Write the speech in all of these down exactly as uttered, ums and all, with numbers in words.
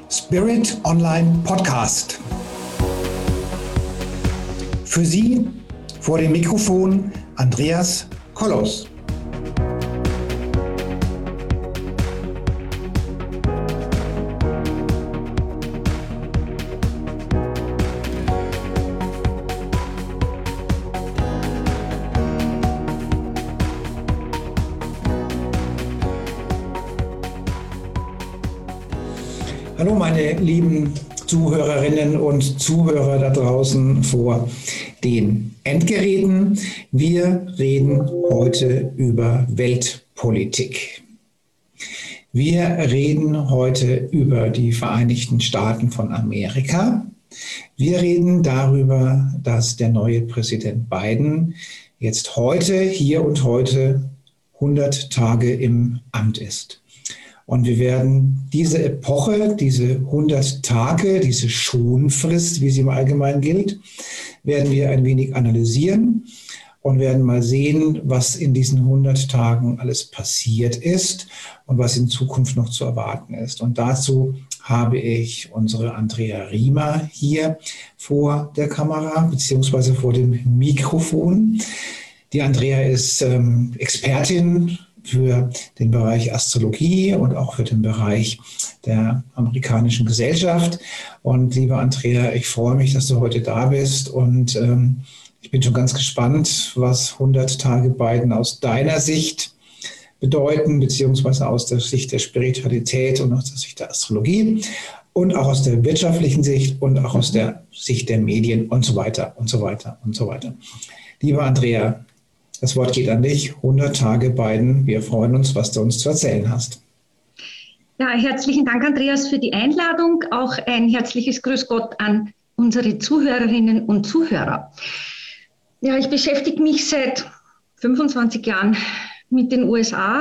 Spirit Online Podcast. Für Sie vor dem Mikrofon Andreas Kollos. Hallo meine lieben Zuhörerinnen und Zuhörer da draußen vor den Endgeräten. Wir reden heute über Weltpolitik. Wir reden heute über die Vereinigten Staaten von Amerika. Wir reden darüber, dass der neue Präsident Biden jetzt heute, hier und heute, hundert Tage im Amt ist. Und wir werden diese Epoche, diese hundert Tage, diese Schonfrist, wie sie im Allgemeinen gilt, werden wir ein wenig analysieren und werden mal sehen, was in diesen hundert Tagen alles passiert ist und was in Zukunft noch zu erwarten ist. Und dazu habe ich unsere Andrea Riemer hier vor der Kamera beziehungsweise vor dem Mikrofon. Die Andrea ist ähm, Expertin für den Bereich Astrologie und auch für den Bereich der amerikanischen Gesellschaft. Und liebe Andrea, ich freue mich, dass du heute da bist und ähm, ich bin schon ganz gespannt, was hundert Tage Biden aus deiner Sicht bedeuten, beziehungsweise aus der Sicht der Spiritualität und aus der Sicht der Astrologie und auch aus der wirtschaftlichen Sicht und auch aus der Sicht der Medien und so weiter und so weiter und so weiter. Liebe Andrea, das Wort geht an dich. hundert Tage Biden. Wir freuen uns, was du uns zu erzählen hast. Ja, herzlichen Dank, Andreas, für die Einladung. Auch ein herzliches Grüß Gott an unsere Zuhörerinnen und Zuhörer. Ja, ich beschäftige mich seit fünfundzwanzig Jahren mit den U S A.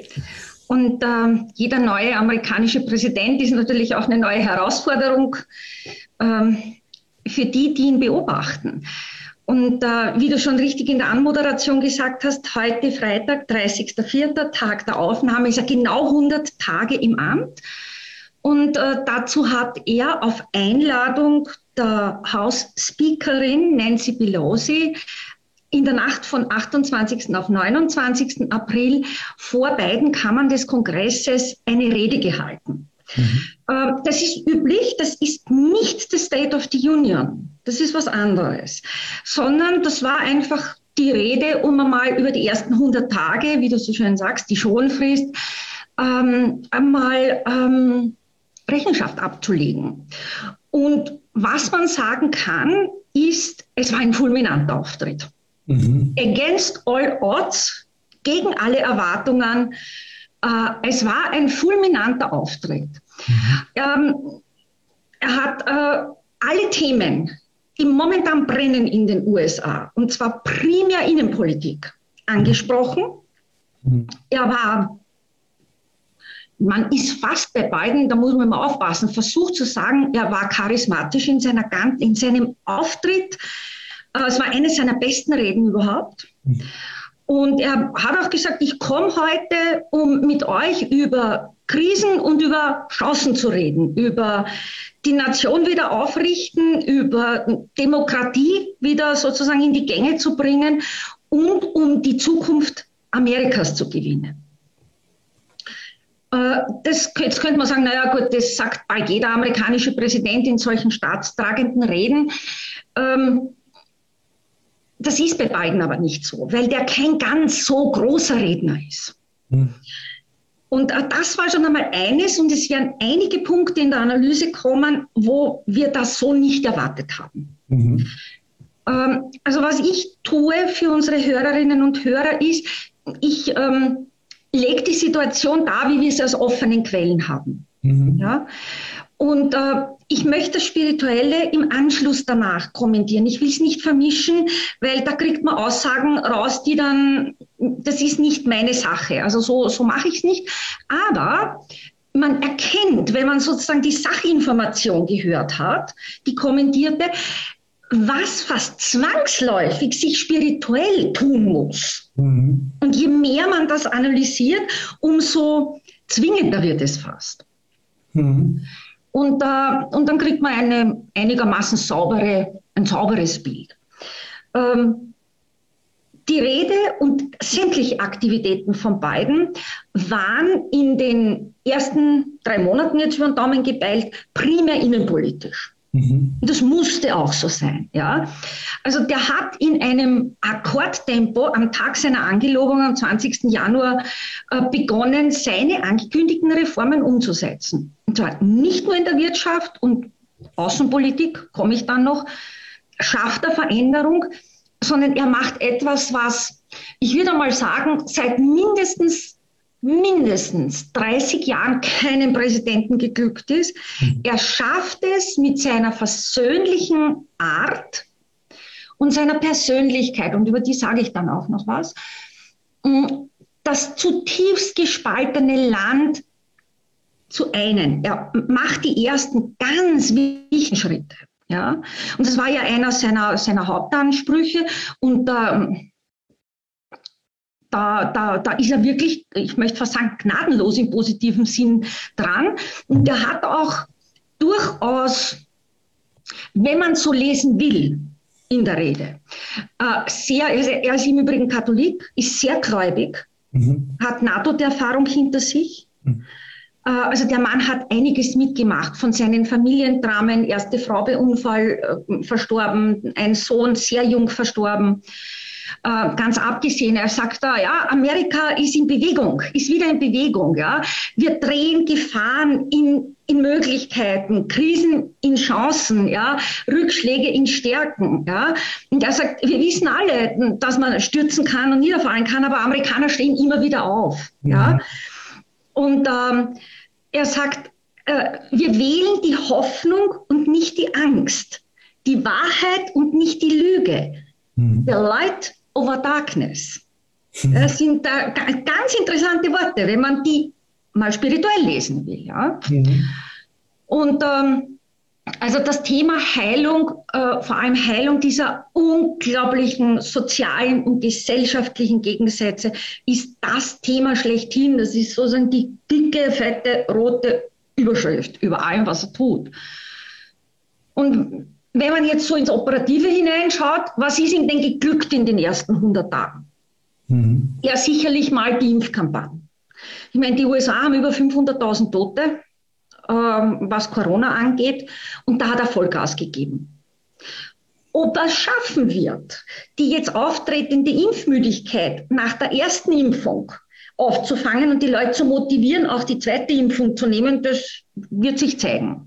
Und äh, jeder neue amerikanische Präsident ist natürlich auch eine neue Herausforderung äh, für die, die ihn beobachten. Und äh, wie du schon richtig in der Anmoderation gesagt hast, heute Freitag, dreißigster vierter Tag der Aufnahme, ist er genau hundert Tage im Amt. Und äh, dazu hat er auf Einladung der House-Speakerin Nancy Pelosi in der Nacht von achtundzwanzigsten auf neunundzwanzigsten April vor beiden Kammern des Kongresses eine Rede gehalten. Mhm. Äh, das ist üblich, das ist nicht das State of the Union. Das ist was anderes, sondern das war einfach die Rede, um einmal über die ersten hundert Tage, wie du so schön sagst, die Schonfrist, ähm, einmal ähm, Rechenschaft abzulegen. Und was man sagen kann, ist, es war ein fulminanter Auftritt. Mhm. Against all odds, gegen alle Erwartungen. Äh, es war ein fulminanter Auftritt. Mhm. Ähm, er hat äh, alle Themen, die momentan brennen in den U S A, und zwar primär Innenpolitik, angesprochen. Mhm. Er war, man ist fast bei Biden, da muss man mal aufpassen, versucht zu sagen, er war charismatisch in, seiner, in seinem Auftritt. Es war eine seiner besten Reden überhaupt. Mhm. Und er hat auch gesagt, ich komme heute, um mit euch über Krisen und über Chancen zu reden, über die Nation wieder aufrichten, über Demokratie wieder sozusagen in die Gänge zu bringen und um die Zukunft Amerikas zu gewinnen. Das, jetzt könnte man sagen, naja gut, das sagt bald jeder amerikanische Präsident in solchen staatstragenden Reden. Das ist bei Biden aber nicht so, weil der kein ganz so großer Redner ist. Hm. Und das war schon einmal eines, und es werden einige Punkte in der Analyse kommen, wo wir das so nicht erwartet haben. Mhm. Ähm, also was ich tue für unsere Hörerinnen und Hörer ist, ich ähm, lege die Situation dar, wie wir sie aus offenen Quellen haben. Mhm. Ja? Und äh, ich möchte das Spirituelle im Anschluss danach kommentieren. Ich will es nicht vermischen, weil da kriegt man Aussagen raus, die dann, das ist nicht meine Sache. Also so, so mache ich es nicht. Aber man erkennt, wenn man sozusagen die Sachinformation gehört hat, die kommentierte, was fast zwangsläufig sich spirituell tun muss. Mhm. Und je mehr man das analysiert, umso zwingender wird es fast. Mhm. Und, äh, und dann kriegt man eine einigermaßen saubere, ein sauberes Bild. Ähm, die Rede und sämtliche Aktivitäten von Biden waren in den ersten drei Monaten, jetzt über den Daumen gepeilt, primär innenpolitisch. Mhm. Das musste auch so sein. Ja? Also der hat in einem Akkordtempo am Tag seiner Angelobung am zwanzigsten Januar äh, begonnen, seine angekündigten Reformen umzusetzen. Und zwar nicht nur in der Wirtschaft und Außenpolitik, komme ich dann noch, schafft er Veränderung, sondern er macht etwas, was, ich würde mal sagen, seit mindestens mindestens dreißig Jahren keinem Präsidenten geglückt ist. Er schafft es mit seiner versöhnlichen Art und seiner Persönlichkeit, und über die sage ich dann auch noch was, das zutiefst gespaltene Land zu einen. Er macht die ersten ganz wichtigen Schritte. Ja? Und das war ja einer seiner, seiner Hauptansprüche. Und ähm, Da, da, da ist er wirklich, ich möchte fast sagen, gnadenlos im positiven Sinn dran. Und er hat auch durchaus, wenn man so lesen will, in der Rede, sehr, er ist im Übrigen Katholik, ist sehr gläubig, mhm. hat NATO-Erfahrung hinter sich. Mhm. Also der Mann hat einiges mitgemacht, von seinen Familiendramen, erste Frau bei Unfall äh, verstorben, ein Sohn sehr jung verstorben. Uh, ganz abgesehen, er sagt da, ja, Amerika ist in Bewegung, ist wieder in Bewegung, ja. Wir drehen Gefahren in, in Möglichkeiten, Krisen in Chancen, ja, Rückschläge in Stärken, ja. Und er sagt, wir wissen alle, dass man stürzen kann und niederfallen kann, aber Amerikaner stehen immer wieder auf, mhm. ja. Und ähm, er sagt, äh, wir wählen die Hoffnung und nicht die Angst, die Wahrheit und nicht die Lüge. Mhm. The light over darkness. Das sind äh, ganz interessante Worte, wenn man die mal spirituell lesen will. Ja? Mhm. Und ähm, also das Thema Heilung, äh, vor allem Heilung dieser unglaublichen sozialen und gesellschaftlichen Gegensätze, ist das Thema schlechthin. Das ist sozusagen die dicke, fette, rote Überschrift über allem, was er tut. Und wenn man jetzt so ins Operative hineinschaut, was ist ihm denn geglückt in den ersten hundert Tagen? Mhm. Ja, sicherlich mal die Impfkampagne. Ich meine, die U S A haben über fünfhunderttausend Tote, ähm, was Corona angeht, und da hat er Vollgas gegeben. Ob er es schaffen wird, die jetzt auftretende Impfmüdigkeit nach der ersten Impfung aufzufangen und die Leute zu motivieren, auch die zweite Impfung zu nehmen, das wird sich zeigen.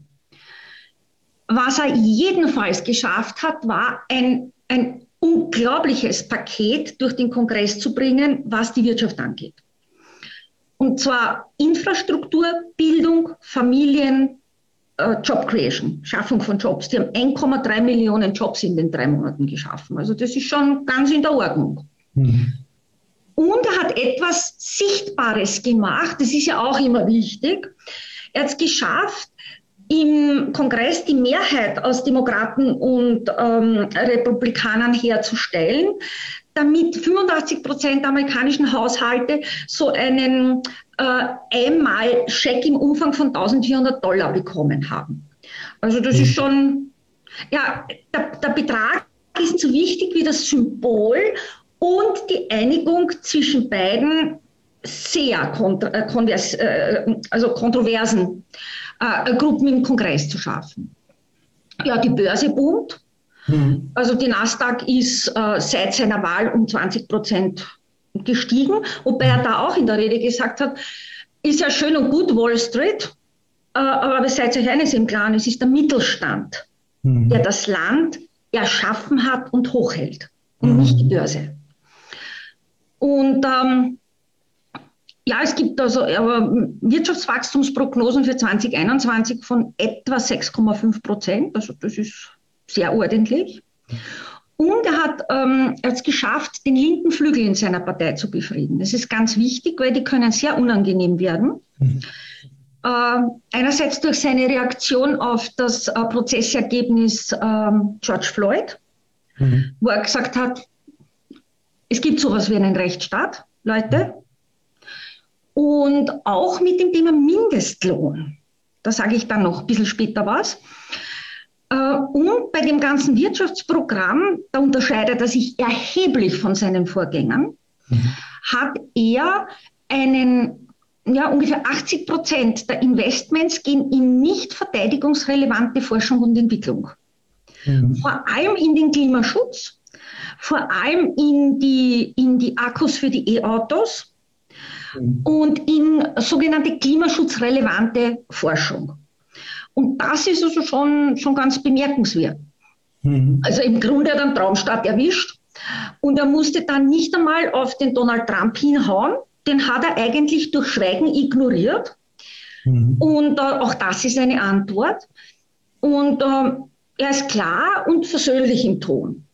Was er jedenfalls geschafft hat, war ein, ein unglaubliches Paket durch den Kongress zu bringen, was die Wirtschaft angeht. Und zwar Infrastruktur, Bildung, Familien, äh, Job Creation, Schaffung von Jobs. Die haben eins Komma drei Millionen Jobs in den drei Monaten geschaffen. Also das ist schon ganz in der Ordnung. Mhm. Und er hat etwas Sichtbares gemacht, das ist ja auch immer wichtig. Er hat es geschafft, im Kongress die Mehrheit aus Demokraten und ähm, Republikanern herzustellen, damit fünfundachtzig Prozent der amerikanischen Haushalte so einen äh, Einmal-Scheck im Umfang von eintausendvierhundert Dollar bekommen haben. Also das ist schon, ja, der, der Betrag ist so wichtig wie das Symbol und die Einigung zwischen beiden sehr kontra, äh, konvers, äh, also kontroversen äh, Gruppen im Kongress zu schaffen. Ja, die Börse boomt. Mhm. Also die Nasdaq ist äh, seit seiner Wahl um zwanzig Prozent gestiegen, wobei er da auch in der Rede gesagt hat, ist ja schön und gut Wall Street, äh, aber seid euch eines im Klaren, es ist der Mittelstand, mhm. der das Land erschaffen hat und hochhält und mhm. nicht die Börse. Und ähm, ja, es gibt also aber Wirtschaftswachstumsprognosen für zwanzig einundzwanzig von etwa sechs Komma fünf Prozent. Also das ist sehr ordentlich. Und er hat ähm, es geschafft, den linken Flügel in seiner Partei zu befrieden. Das ist ganz wichtig, weil die können sehr unangenehm werden. Mhm. Äh, einerseits durch seine Reaktion auf das äh, Prozessergebnis äh, George Floyd, mhm. wo er gesagt hat, es gibt sowas wie einen Rechtsstaat, Leute. Und auch mit dem Thema Mindestlohn. Da sage ich dann noch ein bisschen später was. Und bei dem ganzen Wirtschaftsprogramm, da unterscheidet er sich erheblich von seinen Vorgängern, mhm. hat er einen, ja, ungefähr achtzig Prozent der Investments gehen in nicht verteidigungsrelevante Forschung und Entwicklung. Mhm. Vor allem in den Klimaschutz, vor allem in die, in die Akkus für die E-Autos mhm. und in sogenannte klimaschutzrelevante Forschung. Und das ist also schon, schon ganz bemerkenswert. Mhm. Also im Grunde hat er einen Traumstart erwischt und er musste dann nicht einmal auf den Donald Trump hinhauen, den hat er eigentlich durch Schweigen ignoriert. Mhm. Und äh, auch das ist eine Antwort. Und äh, er ist klar und versöhnlich im Ton.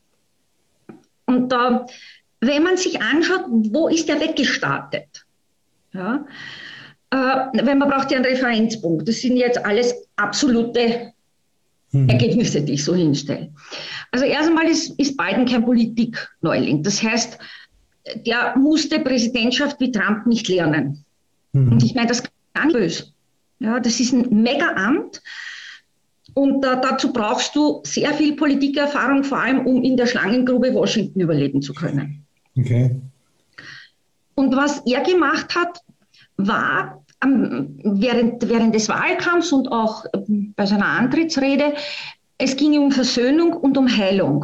Und äh, wenn man sich anschaut, wo ist er weggestartet? Ja, äh, weil man braucht ja einen Referenzpunkt. Das sind jetzt alles absolute hm. Ergebnisse, die ich so hinstelle. Also erst einmal ist, ist Biden kein Politikneuling. Das heißt, der musste Präsidentschaft wie Trump nicht lernen. Hm. Und ich meine das gar nicht böse. Ja, das ist ein Mega-Amt. Und äh, dazu brauchst du sehr viel Politikerfahrung, vor allem um in der Schlangengrube Washington überleben zu können. Okay. Und was er gemacht hat, war ähm, während, während des Wahlkampfs und auch äh, bei seiner Antrittsrede, es ging um Versöhnung und um Heilung.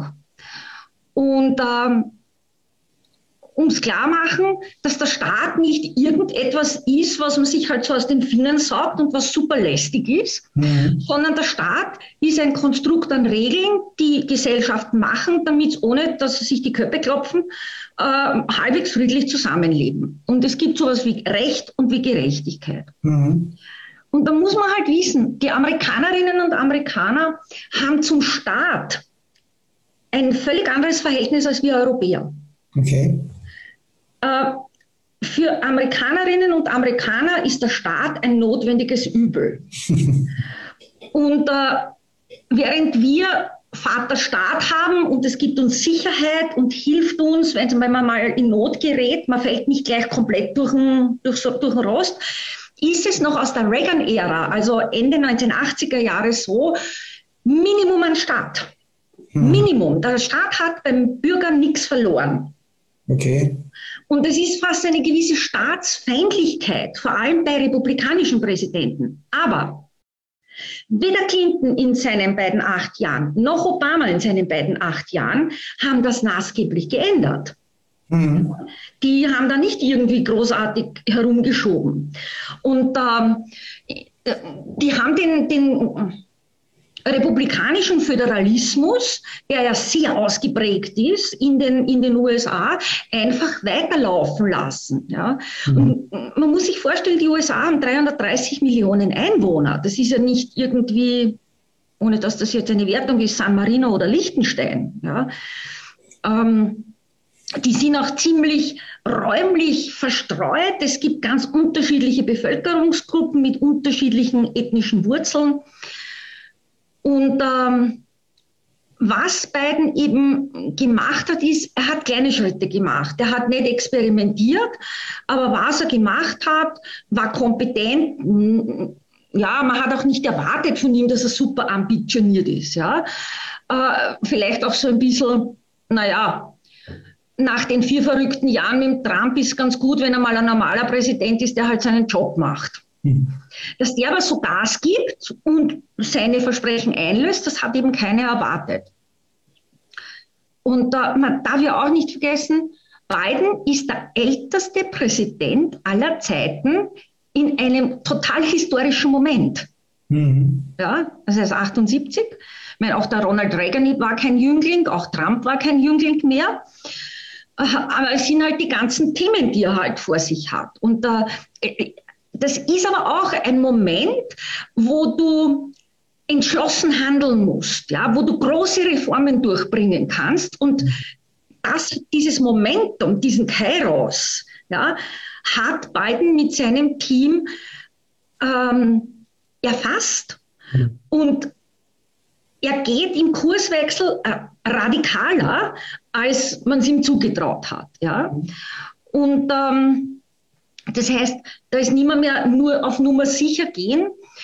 Und ähm, ums Klarmachen, dass der Staat nicht irgendetwas ist, was man sich halt so aus den Fingern saugt und was super lästig ist, mhm. sondern der Staat ist ein Konstrukt an Regeln, die Gesellschaften machen, damit es, ohne dass sie sich die Köpfe klopfen, äh, halbwegs friedlich zusammenleben. Und es gibt sowas wie Recht und wie Gerechtigkeit. Mhm. Und da muss man halt wissen, die Amerikanerinnen und Amerikaner haben zum Staat ein völlig anderes Verhältnis als wir Europäer. Okay. Für Amerikanerinnen und Amerikaner ist der Staat ein notwendiges Übel. Und äh, während wir Vaterstaat haben und es gibt uns Sicherheit und hilft uns, wenn man mal in Not gerät, man fällt nicht gleich komplett durch den, durch, durch den Rost, ist es noch aus der Reagan-Ära, also Ende neunzehnhundertachtziger Jahre so, Minimum an Staat. Hm. Minimum. Der Staat hat beim Bürger nichts verloren. Okay. Und es ist fast eine gewisse Staatsfeindlichkeit, vor allem bei republikanischen Präsidenten. Aber weder Clinton in seinen beiden acht Jahren, noch Obama in seinen beiden acht Jahren haben das maßgeblich geändert. Mhm. Die haben da nicht irgendwie großartig herumgeschoben. Und ähm, die haben den... den republikanischen Föderalismus, der ja sehr ausgeprägt ist in den, in den U S A, einfach weiterlaufen lassen. Ja. Mhm. Und man muss sich vorstellen, die U S A haben dreihundertdreißig Millionen Einwohner. Das ist ja nicht irgendwie, ohne dass das jetzt eine Wertung ist, San Marino oder Liechtenstein. Ja. Ähm, die sind auch ziemlich räumlich verstreut. Es gibt ganz unterschiedliche Bevölkerungsgruppen mit unterschiedlichen ethnischen Wurzeln. Und ähm, was Biden eben gemacht hat, ist, er hat kleine Schritte gemacht. Er hat nicht experimentiert, aber was er gemacht hat, war kompetent. Ja, man hat auch nicht erwartet von ihm, dass er super ambitioniert ist. Ja, äh, vielleicht auch so ein bisschen, naja, nach den vier verrückten Jahren mit Trump ist ganz gut, wenn er mal ein normaler Präsident ist, der halt seinen Job macht. Dass der aber so Gas gibt und seine Versprechen einlöst, das hat eben keiner erwartet. Und äh, man darf ja auch nicht vergessen, Biden ist der älteste Präsident aller Zeiten in einem total historischen Moment. Mhm. Ja, also er ist achtundsiebzig. Ich meine, auch der Ronald Reagan war kein Jüngling, auch Trump war kein Jüngling mehr. Aber es sind halt die ganzen Themen, die er halt vor sich hat. Und äh, das ist aber auch ein Moment, wo du entschlossen handeln musst, ja, wo du große Reformen durchbringen kannst. Und das, dieses Momentum, diesen Kairos, ja, hat Biden mit seinem Team ähm, erfasst. Mhm. Und er geht im Kurswechsel äh, radikaler, als man es ihm zugetraut hat. Ja. Und ähm, das heißt, da ist niemand mehr nur auf Nummer sicher gehen,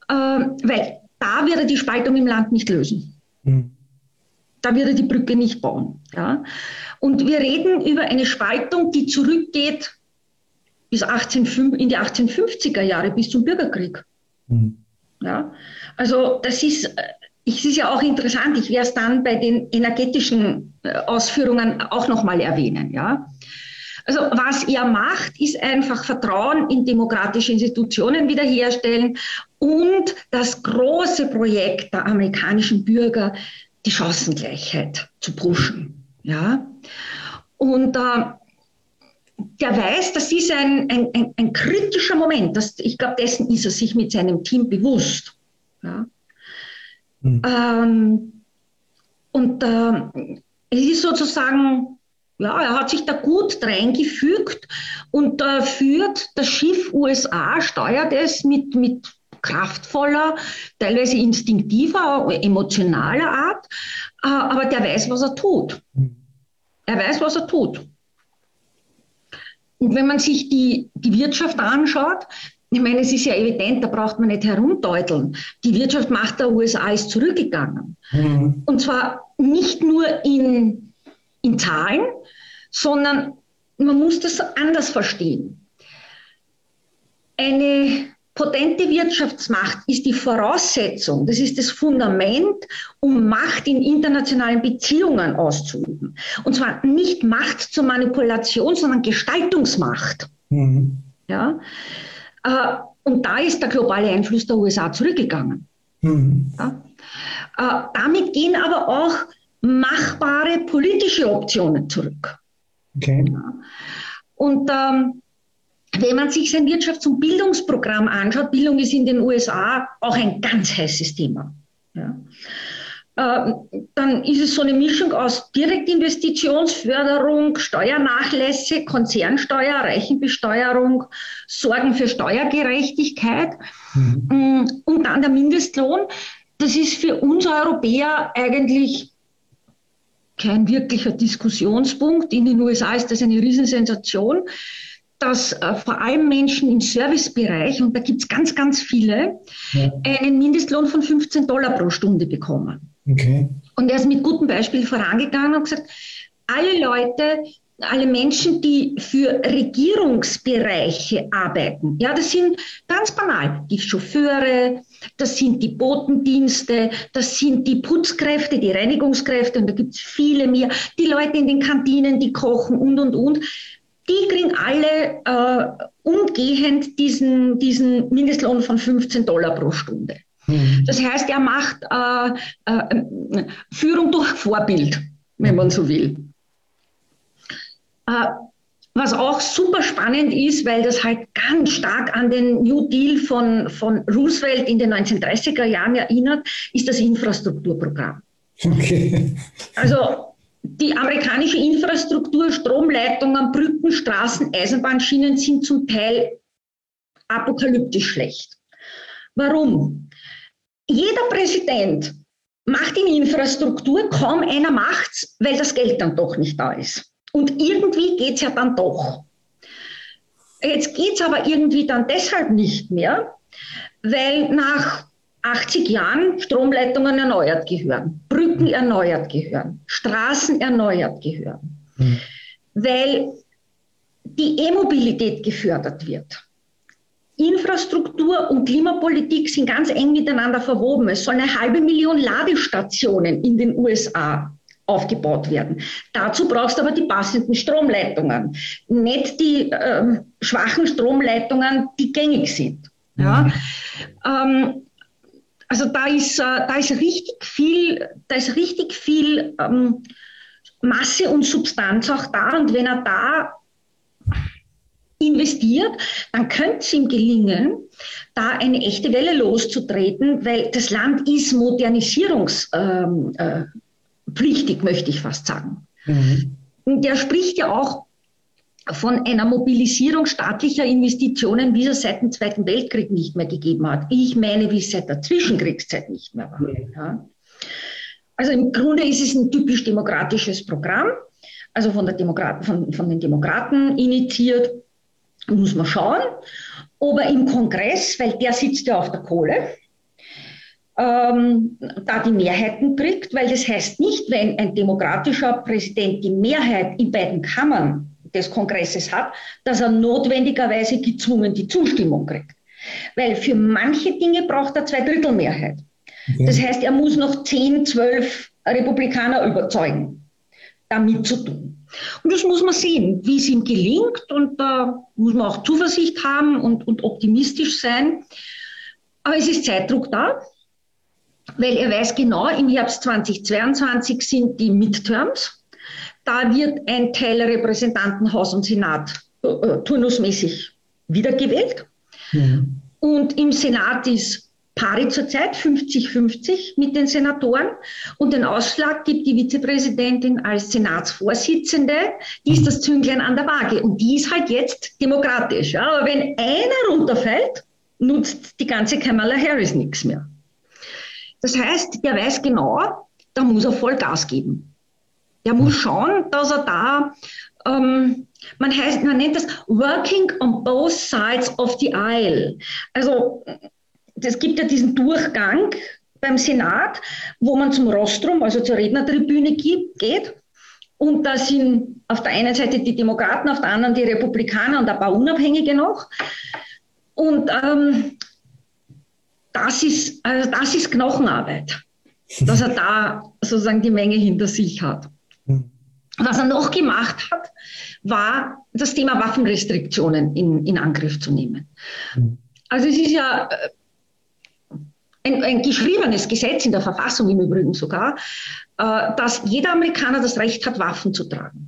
äh, weil da wird er die Spaltung im Land nicht lösen. Mhm. Da wird er die Brücke nicht bauen. Ja? Und wir reden über eine Spaltung, die zurückgeht bis achtzehn, in die achtzehnhundertfünfziger Jahre, bis zum Bürgerkrieg. Mhm. Ja? Also das ist, es ist ja auch interessant, ich werde es dann bei den energetischen Ausführungen auch nochmal erwähnen. Ja? Also was er macht, ist einfach Vertrauen in demokratische Institutionen wiederherstellen und das große Projekt der amerikanischen Bürger, die Chancengleichheit zu pushen. Ja? Und äh, der weiß, das ist ein, ein, ein, ein kritischer Moment. Das, ich glaube, dessen ist er sich mit seinem Team bewusst. Ja? Mhm. Ähm, und äh, es ist sozusagen, ja, er hat sich da gut reingefügt und äh, führt das Schiff U S A, steuert es mit, mit kraftvoller, teilweise instinktiver, emotionaler Art, äh, aber der weiß, was er tut. Er weiß, was er tut. Und wenn man sich die, die Wirtschaft anschaut, ich meine, es ist ja evident, da braucht man nicht herumdeuteln. Die Wirtschaftsmacht der U S A ist zurückgegangen. Mhm. Und zwar nicht nur in, in Zahlen, sondern man muss das anders verstehen. Eine potente Wirtschaftsmacht ist die Voraussetzung, das ist das Fundament, um Macht in internationalen Beziehungen auszuüben. Und zwar nicht Macht zur Manipulation, sondern Gestaltungsmacht. Mhm. Ja? Äh, und da ist der globale Einfluss der U S A zurückgegangen. Mhm. Ja? Äh, damit gehen aber auch machbare politische Optionen zurück. Okay. Ja? Und ähm, wenn man sich sein Wirtschafts- und Bildungsprogramm anschaut, Bildung ist in den U S A auch ein ganz heißes Thema. Ja. Äh, dann ist es so eine Mischung aus Direktinvestitionsförderung, Steuernachlässe, Konzernsteuer, Reichenbesteuerung, Sorgen für Steuergerechtigkeit mhm. und dann der Mindestlohn. Das ist für uns Europäer eigentlich kein wirklicher Diskussionspunkt. In den U S A ist das eine Riesensensation, dass äh, vor allem Menschen im Servicebereich, und da gibt es ganz, ganz viele, ja. einen Mindestlohn von fünfzehn Dollar pro Stunde bekommen. Okay. Und er ist mit gutem Beispiel vorangegangen und gesagt, alle Leute, alle Menschen, die für Regierungsbereiche arbeiten, ja, das sind ganz banal die Chauffeure, das sind die Botendienste, das sind die Putzkräfte, die Reinigungskräfte, und da gibt es viele mehr, die Leute in den Kantinen, die kochen und, und, und. Die kriegen alle äh, umgehend diesen, diesen Mindestlohn von fünfzehn Dollar pro Stunde. Mhm. Das heißt, er macht äh, äh, Führung durch Vorbild, wenn man so will. Äh, was auch super spannend ist, weil das halt ganz stark an den New Deal von, von Roosevelt in den neunzehnhundertdreißiger Jahren erinnert, ist das Infrastrukturprogramm. Okay. Also die amerikanische Infrastruktur, Stromleitungen, Brücken, Straßen, Eisenbahnschienen sind zum Teil apokalyptisch schlecht. Warum? Jeder Präsident macht in Infrastruktur, kaum einer macht's, weil das Geld dann doch nicht da ist. Und irgendwie geht's ja dann doch. Jetzt geht's aber irgendwie dann deshalb nicht mehr, weil nach achtzig Jahren Stromleitungen erneuert gehören, Brücken erneuert gehören, Straßen erneuert gehören, mhm. weil die E-Mobilität gefördert wird. Infrastruktur und Klimapolitik sind ganz eng miteinander verwoben. Es soll eine halbe Million Ladestationen in den U S A aufgebaut werden. Dazu brauchst du aber die passenden Stromleitungen, nicht die äh, schwachen Stromleitungen, die gängig sind. Ja? Mhm. Ähm, Also da ist, da ist richtig viel, da ist richtig viel ähm, Masse und Substanz auch da. Und wenn er da investiert, dann könnte es ihm gelingen, da eine echte Welle loszutreten, weil das Land ist modernisierungspflichtig, ähm, äh, möchte ich fast sagen. Mhm. Und der spricht ja auch von einer Mobilisierung staatlicher Investitionen, wie es seit dem Zweiten Weltkrieg nicht mehr gegeben hat. Ich meine, wie es seit der Zwischenkriegszeit nicht mehr war. Ja. Also im Grunde ist es ein typisch demokratisches Programm, also von, der Demokraten, von, von den Demokraten initiiert. Muss man schauen, ob er im Kongress, weil der sitzt ja auf der Kohle, ähm, da die Mehrheiten kriegt, weil das heißt nicht, wenn ein demokratischer Präsident die Mehrheit in beiden Kammern des Kongresses hat, dass er notwendigerweise gezwungen die Zustimmung kriegt. Weil für manche Dinge braucht er Zweidrittelmehrheit. Okay. Das heißt, er muss noch zehn, zwölf Republikaner überzeugen, da mitzutun. Und das muss man sehen, wie es ihm gelingt. Und da muss man auch Zuversicht haben und, und optimistisch sein. Aber es ist Zeitdruck da, weil er weiß genau, im Herbst zweitausendzweiundzwanzig sind die Midterms. Da wird ein Teil Repräsentantenhaus und Senat äh, turnusmäßig wiedergewählt. Mhm. Und im Senat ist pari zurzeit fünfzig fünfzig mit den Senatoren. Und den Ausschlag gibt die Vizepräsidentin als Senatsvorsitzende. Die ist das Zünglein an der Waage. Und die ist halt jetzt demokratisch. Ja? Aber wenn einer runterfällt, nutzt die ganze Kamala Harris nichts mehr. Das heißt, der weiß genau, da muss er voll Gas geben. Der muss schauen, dass er da, ähm, man, heißt, man nennt das working on both sides of the aisle. Also es gibt ja diesen Durchgang beim Senat, wo man zum Rostrum, also zur Rednertribüne geht. Und da sind auf der einen Seite die Demokraten, auf der anderen die Republikaner und ein paar Unabhängige noch. Und ähm, das ist, also das ist Knochenarbeit, dass er da sozusagen die Menge hinter sich hat. Was er noch gemacht hat, war das Thema Waffenrestriktionen in, in Angriff zu nehmen. Also es ist ja ein, ein geschriebenes Gesetz in der Verfassung im Übrigen sogar, äh, dass jeder Amerikaner das Recht hat, Waffen zu tragen.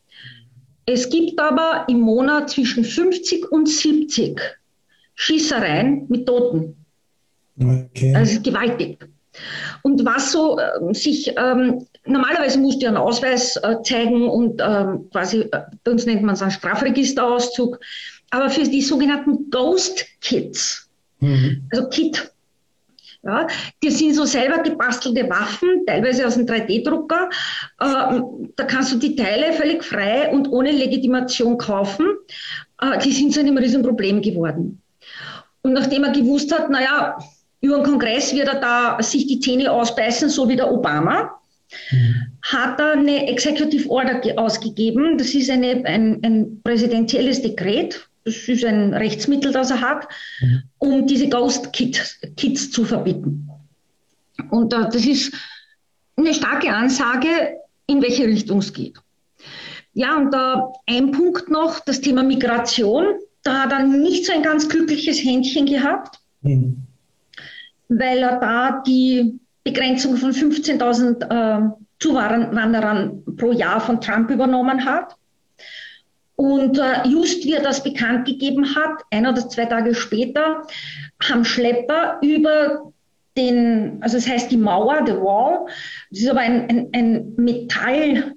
Es gibt aber im Monat zwischen fünfzig und siebzig Schießereien mit Toten. Okay. Also es ist gewaltig. Und was so äh, sich, ähm, normalerweise musst du einen Ausweis äh, zeigen und ähm, quasi, äh, bei uns nennt man es einen Strafregisterauszug, aber für die sogenannten Ghost Kits, mhm. also Kit, ja, die sind so selber gebastelte Waffen, teilweise aus einem drei D Drucker, äh, da kannst du die Teile völlig frei und ohne Legitimation kaufen, äh, die sind zu einem Riesenproblem geworden. Und nachdem er gewusst hat, naja, über den Kongress wird er da sich die Zähne ausbeißen, so wie der Obama, mhm. hat er eine Executive Order ausgegeben. Das ist eine, ein, ein präsidentielles Dekret, das ist ein Rechtsmittel, das er hat, mhm. um diese Ghost Kits, Kits zu verbieten. Und äh, das ist eine starke Ansage, in welche Richtung es geht. Ja, und äh, ein Punkt noch, das Thema Migration. Da hat er nicht so ein ganz glückliches Händchen gehabt. Mhm. Weil er da die Begrenzung von fünfzehntausend äh, Zuwanderern pro Jahr von Trump übernommen hat. Und äh, just wie er das bekannt gegeben hat, ein oder zwei Tage später, haben Schlepper über den, also das heißt die Mauer, the Wall, das ist aber ein, ein, ein Metall,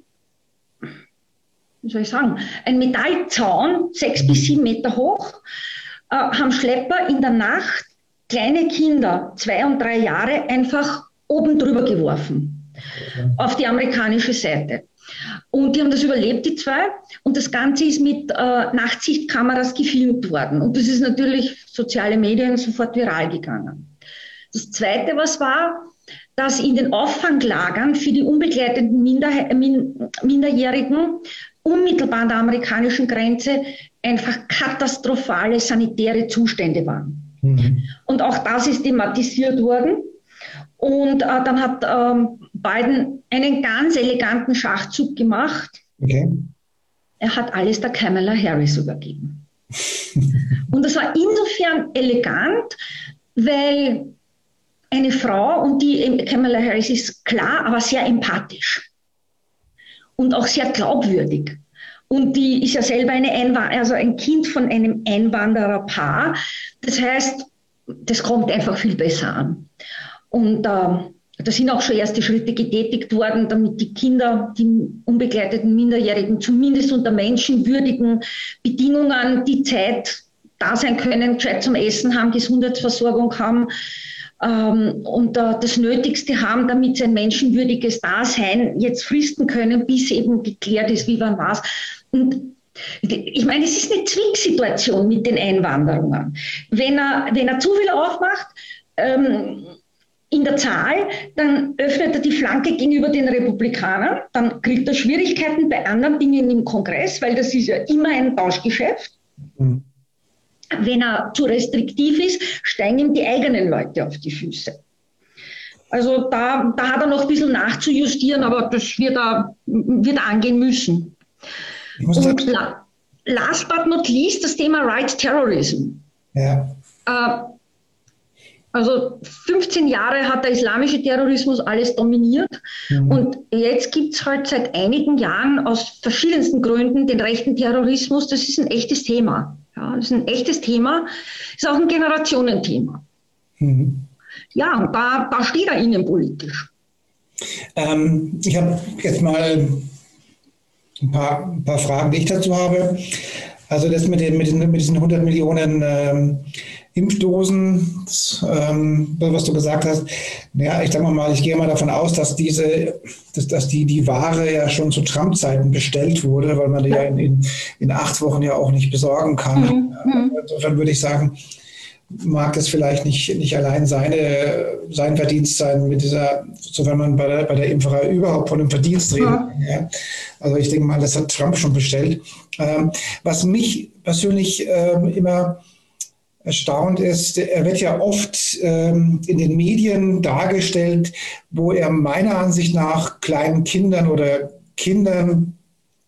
wie soll ich sagen, ein Metallzaun, sechs bis sieben Meter hoch, äh, haben Schlepper in der Nacht kleine Kinder, zwei und drei Jahre, einfach oben drüber geworfen, okay. auf die amerikanische Seite. Und die haben das überlebt, die zwei. Und das Ganze ist mit äh, Nachtsichtkameras gefilmt worden. Und das ist natürlich soziale Medien sofort viral gegangen. Das Zweite, was war, dass in den Auffanglagern für die unbegleiteten Minder, Min, Minderjährigen unmittelbar an der amerikanischen Grenze einfach katastrophale sanitäre Zustände waren. Und auch das ist thematisiert worden. Und äh, dann hat ähm, Biden einen ganz eleganten Schachzug gemacht. Okay. Er hat alles der Kamala Harris übergeben. Und das war insofern elegant, weil eine Frau, und die Kamala Harris ist klar, aber sehr empathisch und auch sehr glaubwürdig. Und die ist ja selber eine Einwa- also ein Kind von einem Einwandererpaar. Das heißt, das kommt einfach viel besser an. Und äh, da sind auch schon erste Schritte getätigt worden, damit die Kinder, die unbegleiteten Minderjährigen, zumindest unter menschenwürdigen Bedingungen die Zeit da sein können, gescheit zum Essen haben, Gesundheitsversorgung haben ähm, und äh, das Nötigste haben, damit sie ein menschenwürdiges Dasein jetzt fristen können, bis eben geklärt ist, wie wann was. Und ich meine, es ist eine Zwingssituation mit den Einwanderungen. Wenn er, wenn er zu viel aufmacht, ähm, in der Zahl, dann öffnet er die Flanke gegenüber den Republikanern, dann kriegt er Schwierigkeiten bei anderen Dingen im Kongress, weil das ist ja immer ein Tauschgeschäft. Mhm. Wenn er zu restriktiv ist, steigen ihm die eigenen Leute auf die Füße. Also da, da hat er noch ein bisschen nachzujustieren, aber das wird er, wird er angehen müssen. Und la, last but not least das Thema Right Terrorism. Ja. Äh, Also fünfzehn Jahre hat der islamische Terrorismus alles dominiert, mhm. und jetzt gibt es halt seit einigen Jahren aus verschiedensten Gründen den rechten Terrorismus. Das ist ein echtes Thema. Ja, das ist ein echtes Thema, ist auch ein Generationenthema. Mhm. Ja, und da, da steht er innenpolitisch. Ähm, ich habe jetzt mal ein paar, ein paar Fragen, die ich dazu habe. Also das mit, den, mit, den, mit diesen hundert Millionen ähm, Impfdosen, das, ähm, was du gesagt hast, ja, ich sage mal, ich gehe mal davon aus, dass diese, dass, dass die, die Ware ja schon zu Trump-Zeiten bestellt wurde, weil man die ja in, in, in acht Wochen ja auch nicht besorgen kann. Mhm. Insofern würde ich sagen, mag das vielleicht nicht, nicht allein seine, sein Verdienst sein, mit dieser, so wenn man bei der, bei der Impferei überhaupt von einem Verdienst redet. Ja. Ja. Also ich denke mal, das hat Trump schon bestellt. Ähm, was mich persönlich ähm, immer erstaunt ist, er wird ja oft ähm, in den Medien dargestellt, wo er meiner Ansicht nach kleinen Kindern oder Kindern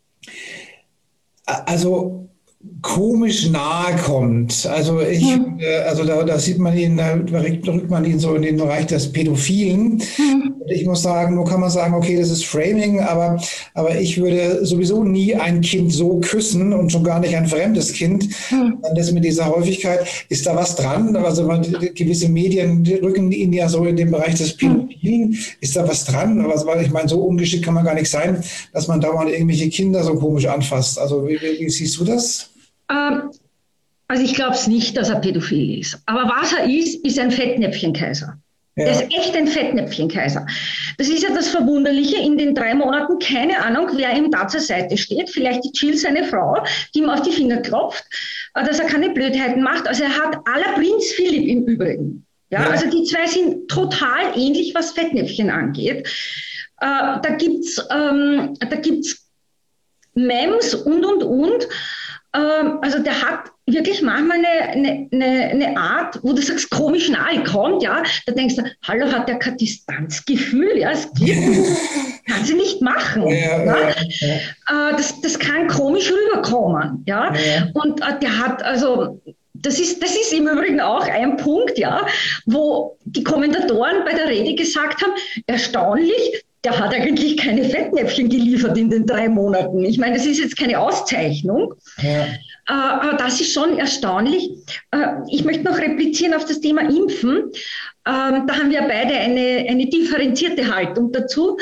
also komisch nahe kommt. Also ich, mhm. äh, also da, da sieht man ihn, da drückt man ihn so in den Bereich des Pädophilen. Mhm. Ich muss sagen, nur kann man sagen, okay, das ist Framing, aber, aber ich würde sowieso nie ein Kind so küssen und schon gar nicht ein fremdes Kind. Mhm. Das mit dieser Häufigkeit, ist da was dran? Also man, gewisse Medien rücken ihn ja so in den Bereich des Pädophilen. Mhm. Ist da was dran? Also, ich meine, so ungeschickt kann man gar nicht sein, dass man dauernd irgendwelche Kinder so komisch anfasst. Also wie, wie, wie siehst du das? Also ich glaube es nicht, dass er pädophil ist. Aber was er ist, ist ein Fettnäpfchenkaiser. Ja. Er ist echt ein Fettnäpfchenkaiser. Das ist ja das Verwunderliche, in den drei Monaten keine Ahnung, wer ihm da zur Seite steht. Vielleicht die Jill, seine Frau, die ihm auf die Finger klopft, dass er keine Blödheiten macht. Also er hat à la Prinz Philipp im Übrigen. Ja, ja. Also die zwei sind total ähnlich, was Fettnäpfchen angeht. Äh, da gibt's, ähm, da gibt's Memes und, und, und. Also der hat wirklich manchmal eine, eine, eine Art, wo du sagst, komisch nahe kommt, ja. Da denkst du, hallo, hat der kein Distanzgefühl? Ja, es geht nicht. Kann sie nicht machen. Ja, ja, ja. Ja. Das, das kann komisch rüberkommen, ja. Ja. Und der hat also, das ist, das ist im Übrigen auch ein Punkt, ja, wo die Kommentatoren bei der Rede gesagt haben, erstaunlich, der hat eigentlich keine Fettnäpfchen geliefert in den drei Monaten. Ich meine, das ist jetzt keine Auszeichnung, ja. äh, aber das ist schon erstaunlich. Äh, ich möchte noch replizieren auf das Thema Impfen. Ähm, da haben wir beide eine, eine differenzierte Haltung dazu.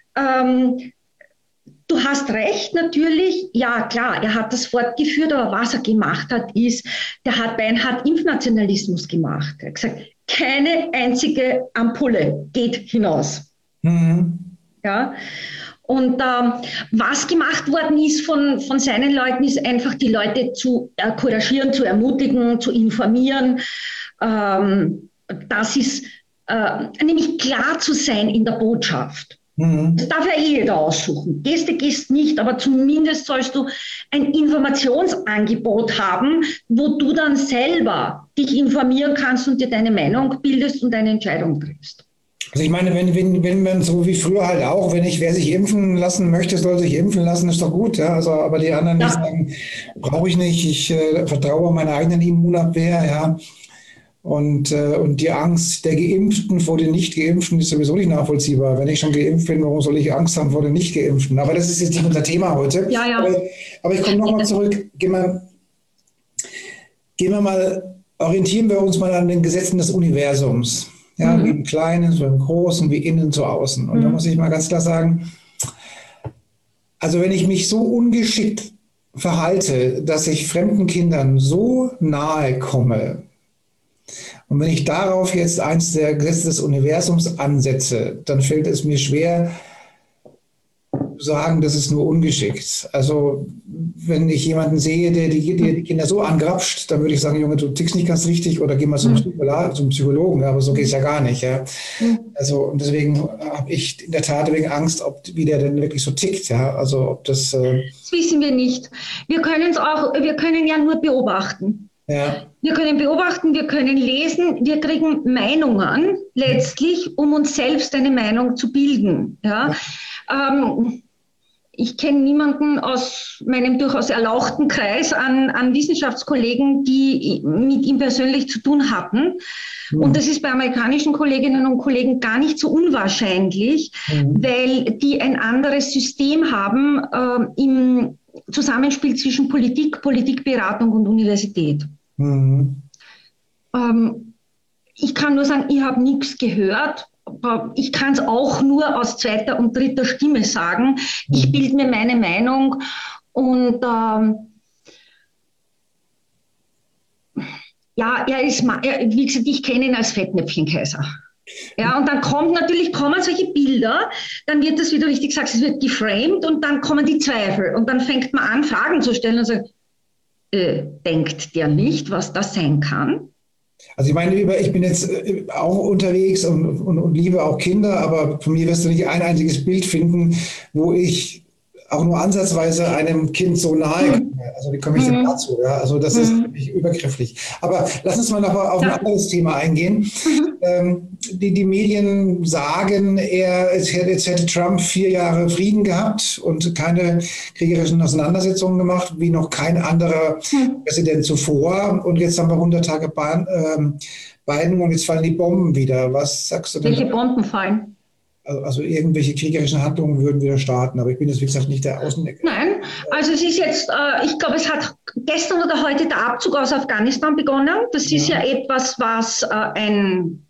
Ähm, du hast recht, natürlich. Ja, klar, er hat das fortgeführt, aber was er gemacht hat, ist, der hat beinhart Impfnationalismus gemacht. Er hat gesagt, keine einzige Ampulle geht hinaus. Mhm. Ja, und ähm, was gemacht worden ist von, von seinen Leuten, ist einfach die Leute zu äh, couragieren, zu ermutigen, zu informieren. Ähm, das ist äh, nämlich klar zu sein in der Botschaft. Mhm. Das darf ja eh jeder aussuchen. Gehst du, gehst nicht, aber zumindest sollst du ein Informationsangebot haben, wo du dann selber dich informieren kannst und dir deine Meinung bildest und eine Entscheidung triffst. Also ich meine, wenn, wenn, wenn man so wie früher halt auch, wenn ich, wer sich impfen lassen möchte, soll sich impfen lassen, ist doch gut. Ja? Also, aber die anderen ja. nicht sagen, brauche ich nicht, ich äh, vertraue meiner eigenen Immunabwehr. Ja? Und, äh, und die Angst der Geimpften vor den Nicht-Geimpften ist sowieso nicht nachvollziehbar. Wenn ich schon geimpft bin, warum soll ich Angst haben vor den Nicht-Geimpften? Aber das ist jetzt nicht unser Thema heute. Ja, ja. Aber, aber ich komme nochmal zurück. Gehen wir, gehen wir mal, orientieren wir uns mal an den Gesetzen des Universums. Ja, mhm. Wie im Kleinen, so im Großen, wie innen, so außen. Und mhm. da muss ich mal ganz klar sagen, also wenn ich mich so ungeschickt verhalte, dass ich fremden Kindern so nahe komme, und wenn ich darauf jetzt eins der Gesetze des Universums ansetze, dann fällt es mir schwer, sagen, das ist nur ungeschickt. Also wenn ich jemanden sehe, der die, der die Kinder so angrapscht, dann würde ich sagen, Junge, du tickst nicht ganz richtig oder geh mal zum, Psycholo- zum Psychologen. Aber so geht es ja gar nicht. Ja. Also und deswegen habe ich in der Tat wegen Angst, ob wie der denn wirklich so tickt. Ja. Also ob das. Äh das wissen wir nicht. Wir können es auch. Wir können ja nur beobachten. Ja. Wir können beobachten, wir können lesen, wir kriegen Meinungen letztlich, um uns selbst eine Meinung zu bilden. Ja. Ähm, ich kenne niemanden aus meinem durchaus erlauchten Kreis an, an Wissenschaftskollegen, die mit ihm persönlich zu tun hatten. Mhm. Und das ist bei amerikanischen Kolleginnen und Kollegen gar nicht so unwahrscheinlich, mhm. weil die ein anderes System haben äh, im Zusammenspiel zwischen Politik, Politikberatung und Universität. Mhm. Ähm, ich kann nur sagen, ich habe nichts gehört. Ich kann es auch nur aus zweiter und dritter Stimme sagen. Ich bilde mir meine Meinung und ähm, ja, er ist, er, wie gesagt, ich kenne ihn als Fettnäpfchenkaiser. Ja, und dann kommt natürlich, kommen solche Bilder, dann wird das, wie du richtig gesagt hast, es wird geframed und dann kommen die Zweifel und dann fängt man an, Fragen zu stellen und sagt, äh, denkt der nicht, was das sein kann? Also ich meine, ich bin jetzt auch unterwegs und, und, und liebe auch Kinder, aber von mir wirst du nicht ein einziges Bild finden, wo ich auch nur ansatzweise einem Kind so nahe komme. Also wie komme ich denn dazu? Ja? Also das ist wirklich übergrifflich. Aber lass uns mal noch auf ein anderes Thema eingehen. Ähm, die, die Medien sagen, er, jetzt hätte Trump vier Jahre Frieden gehabt und keine kriegerischen Auseinandersetzungen gemacht, wie noch kein anderer Präsident zuvor. Und jetzt haben wir hundert Tage Biden und jetzt fallen die Bomben wieder. Was sagst du denn? Welche Bomben fallen? Also, also irgendwelche kriegerischen Handlungen würden wieder starten, aber ich bin jetzt, wie gesagt, nicht der Außendecker. Nein, also es ist jetzt, äh, ich glaube, es hat gestern oder heute der Abzug aus Afghanistan begonnen. Das ist ja, ja etwas, was äh, ein,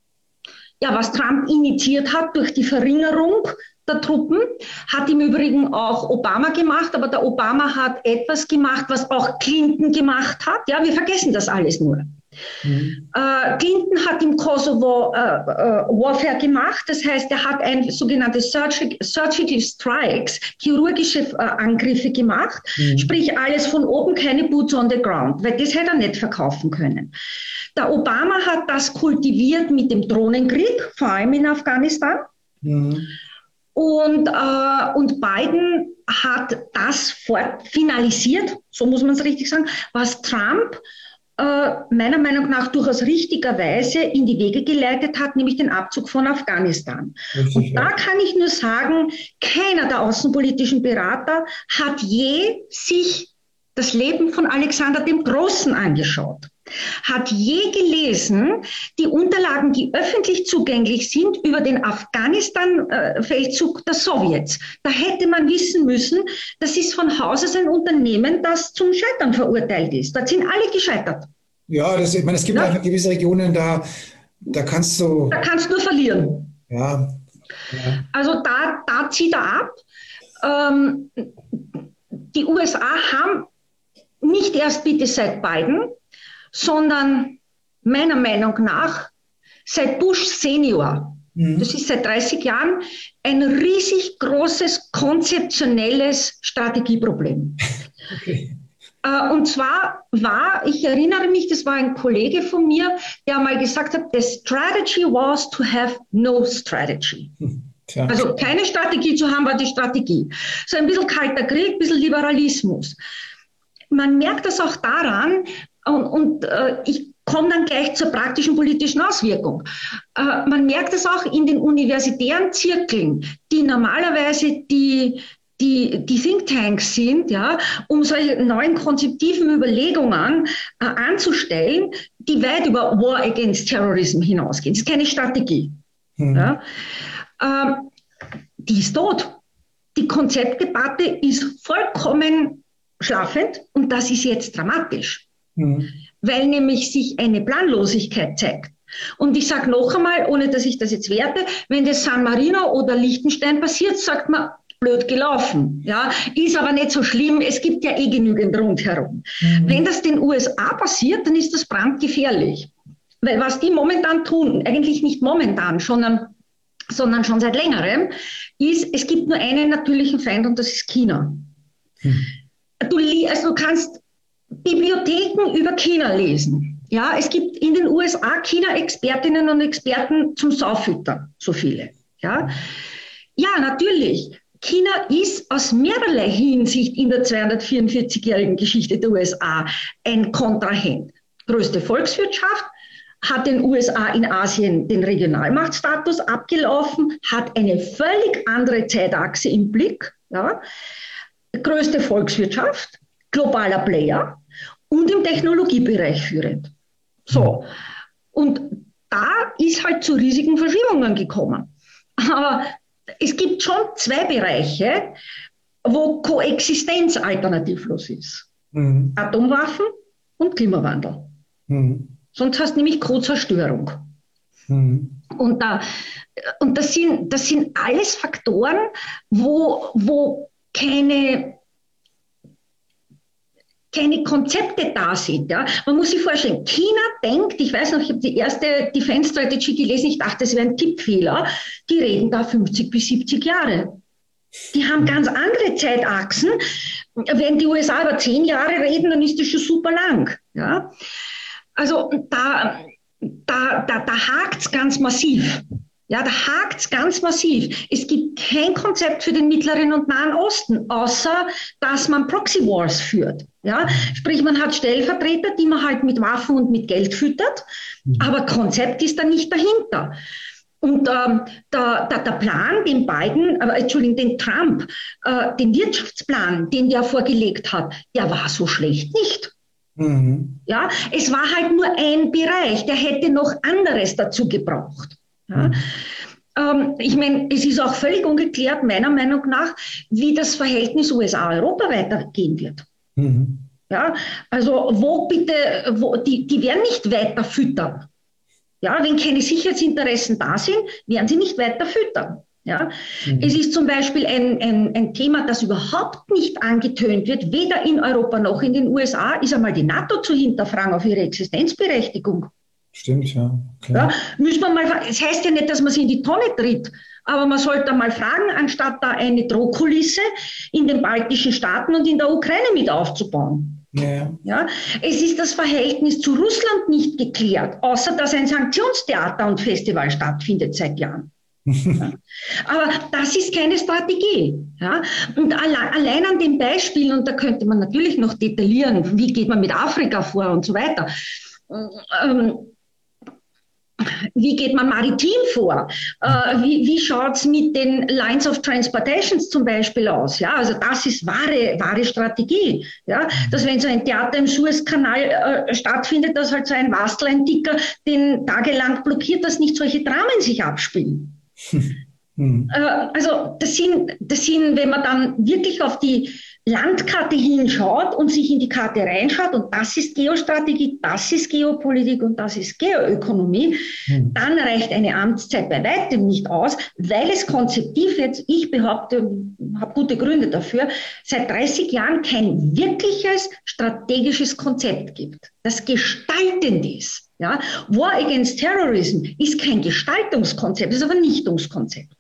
ja, was Trump initiiert hat durch die Verringerung der Truppen, hat im Übrigen auch Obama gemacht, aber der Obama hat etwas gemacht, was auch Clinton gemacht hat. Ja, wir vergessen das alles nur. Mhm. Äh, Clinton hat im Kosovo äh, äh, Warfare gemacht, das heißt, er hat ein sogenanntes Surgical, Surgical Strikes, chirurgische äh, Angriffe gemacht, mhm. sprich alles von oben, keine Boots on the ground, weil das hätte er nicht verkaufen können. Der Obama hat das kultiviert mit dem Drohnenkrieg, vor allem in Afghanistan. Mhm. Und, äh, und Biden hat das fort finalisiert, so muss man es richtig sagen, was Trump meiner Meinung nach durchaus richtigerweise in die Wege geleitet hat, nämlich den Abzug von Afghanistan. Richtig, und da kann ich nur sagen, keiner der außenpolitischen Berater hat je sich das Leben von Alexander dem Großen angeschaut, hat je gelesen, die Unterlagen, die öffentlich zugänglich sind, über den Afghanistan-Feldzug der Sowjets. Da hätte man wissen müssen, das ist von Haus aus ein Unternehmen, das zum Scheitern verurteilt ist. Da sind alle gescheitert. Ja, das, ich meine, es gibt ja einfach gewisse Regionen, da, da kannst du... Da kannst du nur verlieren. Ja. ja. Also da, da zieht er ab. Ähm, die U S A haben nicht erst bitte seit Biden, sondern meiner Meinung nach seit Bush Senior, mhm. das ist seit dreißig Jahren, ein riesig großes konzeptionelles Strategieproblem. Okay. Uh, und zwar war, ich erinnere mich, das war ein Kollege von mir, der mal gesagt hat, the strategy was to have no strategy. Hm. Tja. Also keine Strategie zu haben, war die Strategie. So ein bisschen kalter Krieg, ein bisschen Liberalismus. Man merkt das auch daran, und, und äh, ich komme dann gleich zur praktischen politischen Auswirkung. Äh, man merkt es auch in den universitären Zirkeln, die normalerweise die Die, die Thinktanks sind, ja, um solche neuen konzeptiven Überlegungen äh, anzustellen, die weit über War against Terrorism hinausgehen. Das ist keine Strategie. Mhm. Ja. Ähm, die ist tot. Die Konzeptdebatte ist vollkommen schlafend und das ist jetzt dramatisch, mhm. weil nämlich sich eine Planlosigkeit zeigt. Und ich sage noch einmal, ohne dass ich das jetzt werte, wenn das San Marino oder Liechtenstein passiert, sagt man, blöd gelaufen, ja, ist aber nicht so schlimm, es gibt ja eh genügend rundherum. Mhm. Wenn das den U S A passiert, dann ist das brandgefährlich. Weil was die momentan tun, eigentlich nicht momentan, sondern sondern schon seit längerem, ist, es gibt nur einen natürlichen Feind und das ist China. Hm. Du, also du kannst Bibliotheken über China lesen. Ja, es gibt in den U S A China-Expertinnen und Experten zum Saufüttern, so viele. Ja, ja, natürlich. China ist aus mehrerlei Hinsicht in der zweihundertvierundvierzig-jährigen Geschichte der U S A ein Kontrahent. Größte Volkswirtschaft, hat den U S A in Asien den Regionalmachtstatus abgelaufen, hat eine völlig andere Zeitachse im Blick, ja. Größte Volkswirtschaft, globaler Player und im Technologiebereich führend. So, und da ist halt zu riesigen Verschiebungen gekommen. Aber es gibt schon zwei Bereiche, wo Koexistenz alternativlos ist. Mhm. Atomwaffen und Klimawandel. Mhm. Sonst hast du nämlich Co-Zerstörung. Mhm. Und, da, und das, sind, das sind alles Faktoren, wo, wo keine, keine Konzepte da sind. Ja? Man muss sich vorstellen, China denkt, ich weiß noch, ich habe die erste Defense Strategy gelesen, ich dachte, es wäre ein Tippfehler, die reden da fünfzig bis siebzig Jahre. Die haben ganz andere Zeitachsen. Wenn die U S A über zehn Jahre reden, dann ist das schon super lang. Ja? Also da, da, da, da hakt es ganz massiv. Ja, da hakt es ganz massiv. Es gibt kein Konzept für den Mittleren und Nahen Osten, außer dass man Proxy Wars führt. Ja, sprich, man hat Stellvertreter, die man halt mit Waffen und mit Geld füttert, aber Konzept ist da nicht dahinter. Und ähm, der, der, der Plan, den Biden, äh, Entschuldigung, den Trump, äh, den Wirtschaftsplan, den der vorgelegt hat, der war so schlecht nicht. Mhm. Ja, es war halt nur ein Bereich, der hätte noch anderes dazu gebraucht. Ja. Mhm. Ähm, ich meine, es ist auch völlig ungeklärt, meiner Meinung nach, wie das Verhältnis U S A-Europa weitergehen wird. Mhm. Ja, also wo bitte, wo, die, die werden nicht weiter füttern. Ja, wenn keine Sicherheitsinteressen da sind, werden sie nicht weiter füttern. Ja, mhm. Es ist zum Beispiel ein, ein, ein Thema, das überhaupt nicht angetönt wird, weder in Europa noch in den U S A, ist einmal die NATO zu hinterfragen auf ihre Existenzberechtigung. Stimmt, ja. Ja, müssen wir mal, das heißt ja nicht, dass man sie in die Tonne tritt, aber man sollte mal fragen, anstatt da eine Drohkulisse in den baltischen Staaten und in der Ukraine mit aufzubauen. Ja. Ja, es ist das Verhältnis zu Russland nicht geklärt, außer dass ein Sanktionstheater und Festival stattfindet seit Jahren. Ja. Aber das ist keine Strategie. Ja. Und alle, allein an dem Beispiel, und da könnte man natürlich noch detaillieren, wie geht man mit Afrika vor und so weiter. Ähm, Wie geht man maritim vor? Äh, wie wie schaut es mit den Lines of Transportations zum Beispiel aus? Ja, also das ist wahre, wahre Strategie. Ja, dass wenn so ein Theater im Suezkanal äh, stattfindet, dass halt so ein Wastel-Ticker den tagelang blockiert, dass nicht solche Dramen sich abspielen. Hm. Äh, also das sind, das sind, wenn man dann wirklich auf die Landkarte hinschaut und sich in die Karte reinschaut, und das ist Geostrategie, das ist Geopolitik und das ist Geoökonomie, hm. dann reicht eine Amtszeit bei weitem nicht aus, weil es konzeptiv jetzt, ich behaupte, habe gute Gründe dafür, seit dreißig Jahren kein wirkliches strategisches Konzept gibt, das gestaltend ist. Ja? War against Terrorism ist kein Gestaltungskonzept, ist ein Vernichtungskonzept.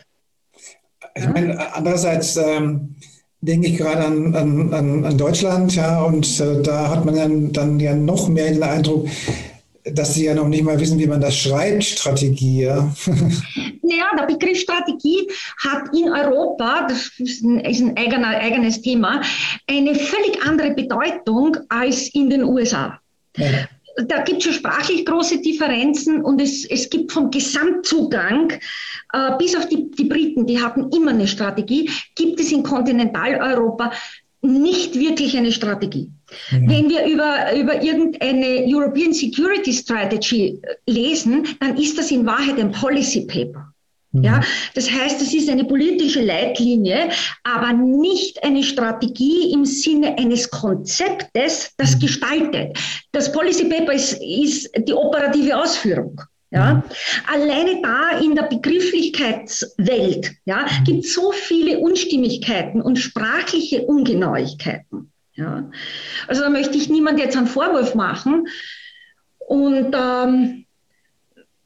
Ich meine, andererseits ähm denke ich gerade an, an, an Deutschland, ja, und äh, da hat man dann, dann ja noch mehr den Eindruck, dass sie ja noch nicht mal wissen, wie man das schreibt, Strategie. Ja. Naja, der Begriff Strategie hat in Europa, das ist ein, ist ein eigener, eigenes Thema, eine völlig andere Bedeutung als in den U S A. Ja. Da gibt es schon sprachlich große Differenzen und es, es gibt vom Gesamtzugang, äh, bis auf die, die Briten, die hatten immer eine Strategie, gibt es in Kontinentaleuropa nicht wirklich eine Strategie. Mhm. Wenn wir über, über irgendeine European Security Strategy lesen, dann ist das in Wahrheit ein Policy Paper. Ja, das heißt, es ist eine politische Leitlinie, aber nicht eine Strategie im Sinne eines Konzeptes, das gestaltet. Das Policy Paper ist, ist die operative Ausführung. Ja, alleine da in der Begrifflichkeitswelt, ja, gibt es so viele Unstimmigkeiten und sprachliche Ungenauigkeiten. Ja, also da möchte ich niemand jetzt einen Vorwurf machen. Und ähm,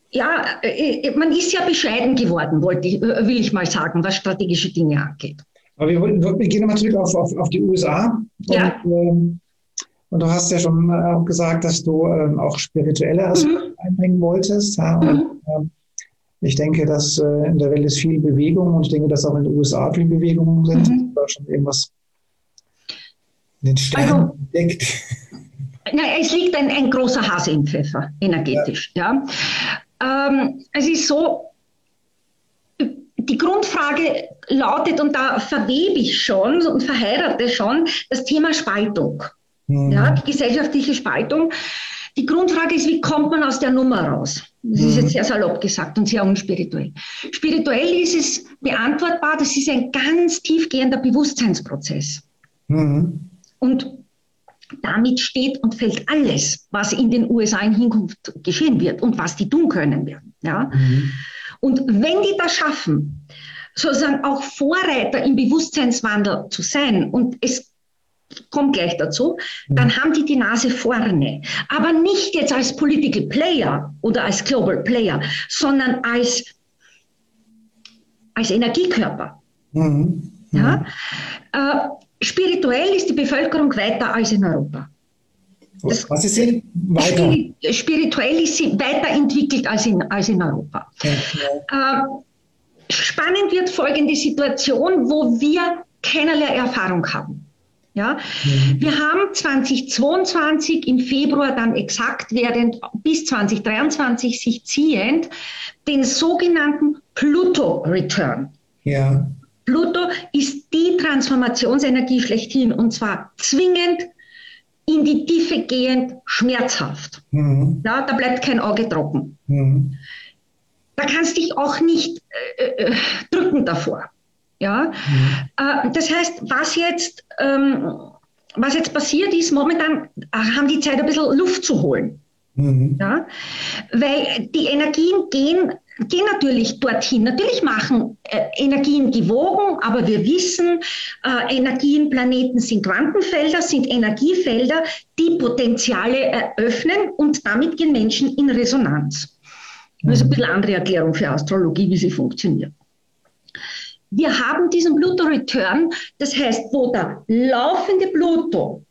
ja, man ist ja bescheiden geworden, wollte ich, will ich mal sagen, was strategische Dinge angeht. Aber wir, wir gehen nochmal zurück auf, auf, auf die U S A. Ja. Und, ähm, und du hast ja schon äh, gesagt, dass du ähm, auch spirituelle Aspekte mhm. einbringen wolltest. Ja? Und, mhm. ähm, ich denke, dass äh, in der Welt ist viel Bewegung und ich denke, dass auch in den U S A viel Bewegungen sind. Mhm. Da schon irgendwas in den Sternen also, entdeckt. Na, es liegt ein, ein großer Hase im Pfeffer, energetisch. Ja. Ja. Ähm, es ist so, die Grundfrage lautet, und da verwebe ich schon und verheirate schon, das Thema Spaltung. Mhm. Ja, die gesellschaftliche Spaltung. Die Grundfrage ist, wie kommt man aus der Nummer raus? Das ist jetzt sehr salopp gesagt und sehr unspirituell. Spirituell ist es beantwortbar, das ist ein ganz tiefgehender Bewusstseinsprozess. Mhm. Und damit steht und fällt alles, was in den U S A in Hinkunft geschehen wird und was die tun können werden. Ja? Mhm. Und wenn die das schaffen, sozusagen auch Vorreiter im Bewusstseinswandel zu sein, und es kommt gleich dazu, dann haben die die Nase vorne. Aber nicht jetzt als Political Player oder als Global Player, sondern als, als Energiekörper. Mhm. Ja? Äh, spirituell ist die Bevölkerung weiter als in Europa. Das, Was ist sie weiter? Spirituell ist sie weiterentwickelt als in, als in Europa. Ja, ja. Äh, spannend wird folgende Situation, wo wir keinerlei Erfahrung haben. Ja? Mhm. Wir haben zweitausendzweiundzwanzig im Februar dann exakt während bis zweitausenddreiundzwanzig sich ziehend den sogenannten Pluto-Return. Ja. Pluto ist die Transformationsenergie schlechthin und zwar zwingend, in die Tiefe gehend, schmerzhaft. Mhm. Ja, da bleibt kein Auge trocken. Mhm. Da kannst du dich auch nicht äh, drücken davor. Ja? Mhm. Äh, das heißt, was jetzt, ähm, was jetzt passiert ist, momentan haben die Zeit, ein bisschen Luft zu holen. Mhm. Ja? Weil die Energien gehen, gehen natürlich dorthin. Natürlich machen äh, Energien gewogen, aber wir wissen, äh, Energien, Planeten sind Quantenfelder, sind Energiefelder, die Potenziale eröffnen und damit gehen Menschen in Resonanz. Das ist ein bisschen eine andere Erklärung für Astrologie, wie sie funktioniert. Wir haben diesen Pluto-Return, das heißt, wo der laufende Pluto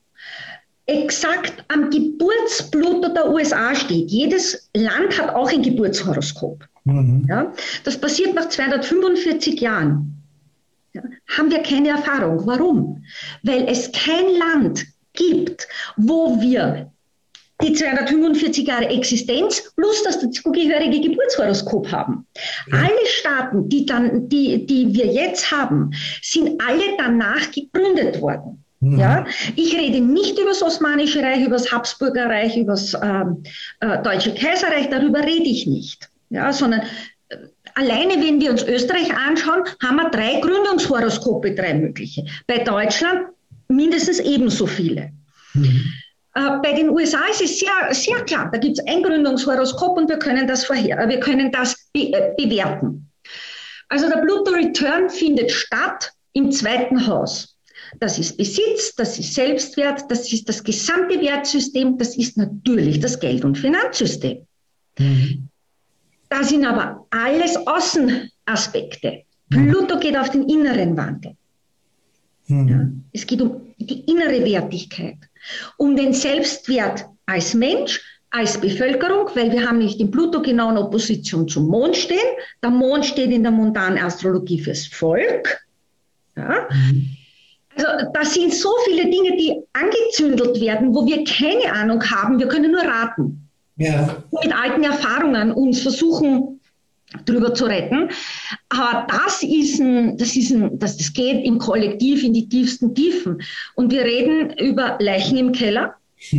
exakt am Geburtspluto der U S A steht. Jedes Land hat auch ein Geburtshoroskop. Mhm. Ja, das passiert nach zweihundertfünfundvierzig Jahren. Ja, haben wir keine Erfahrung. Warum? Weil es kein Land gibt, wo wir die zweihundertfünfundvierzig Jahre Existenz plus das dazugehörige Geburtshoroskop haben. Ja. Alle Staaten, die, dann, die, die wir jetzt haben, sind alle danach gegründet worden. Mhm. Ja, ich rede nicht über das Osmanische Reich, über das Habsburger Reich, über das ähm, äh, Deutsche Kaiserreich, darüber rede ich nicht. Ja, sondern äh, alleine, wenn wir uns Österreich anschauen, haben wir drei Gründungshoroskope, drei mögliche. Bei Deutschland mindestens ebenso viele. Mhm. Äh, bei den U S A ist es sehr, sehr klar, da gibt es ein Gründungshoroskop und wir können das, vorher, wir können das be äh, bewerten. Also der Pluto-Return findet statt im zweiten Haus. Das ist Besitz, das ist Selbstwert, das ist das gesamte Wertsystem, das ist natürlich das Geld- und Finanzsystem. Mhm. Da sind aber alles Außenaspekte. Mhm. Pluto geht auf den inneren Wandel. Mhm. Ja, es geht um die innere Wertigkeit, um den Selbstwert als Mensch, als Bevölkerung, weil wir haben nicht den Pluto genau in Opposition zum Mond stehen. Der Mond steht in der mondanen Astrologie fürs Volk. Ja. Mhm. Also das sind so viele Dinge, die angezündelt werden, wo wir keine Ahnung haben. Wir können nur raten. Ja. Mit alten Erfahrungen uns versuchen, drüber zu retten. Aber das ist ein, das ist ein, das, das geht im Kollektiv in die tiefsten Tiefen. Und wir reden über Leichen im Keller.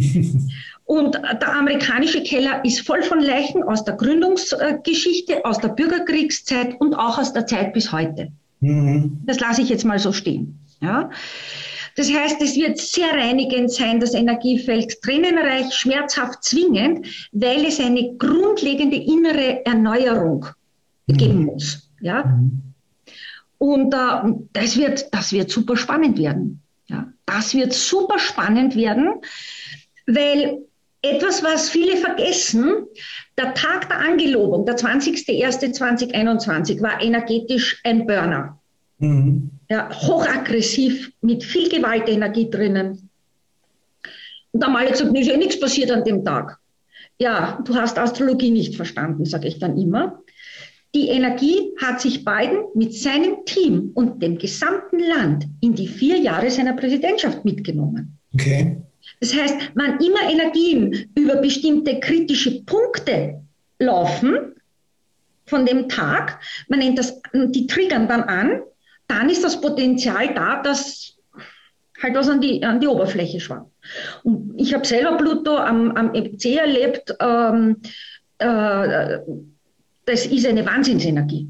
Und der amerikanische Keller ist voll von Leichen aus der Gründungsgeschichte, aus der Bürgerkriegszeit und auch aus der Zeit bis heute. Mhm. Das lasse ich jetzt mal so stehen. Ja? Das heißt, es wird sehr reinigend sein, das Energiefeld, tränenreich, schmerzhaft, zwingend, weil es eine grundlegende innere Erneuerung mhm. geben muss. Ja? Mhm. Und äh, das, wird, das wird super spannend werden. Ja? Das wird super spannend werden, weil etwas, was viele vergessen, der Tag der Angelobung, der zwanzigster erster zweitausendeinundzwanzig, war energetisch ein Burner. Mhm. Ja, hochaggressiv, mit viel Gewaltenergie drinnen. Und da haben alle gesagt, mir ist eh nichts passiert an dem Tag. Ja, du hast Astrologie nicht verstanden, sage ich dann immer. Die Energie hat sich Biden mit seinem Team und dem gesamten Land in die vier Jahre seiner Präsidentschaft mitgenommen. Okay. Das heißt, wenn immer Energien über bestimmte kritische Punkte laufen von dem Tag, man nennt das, die triggern dann an, dann ist das Potenzial da, dass halt was an die, an die Oberfläche schwappt. Und ich habe selber Pluto am, am E C erlebt, ähm, äh, das ist eine Wahnsinnsenergie.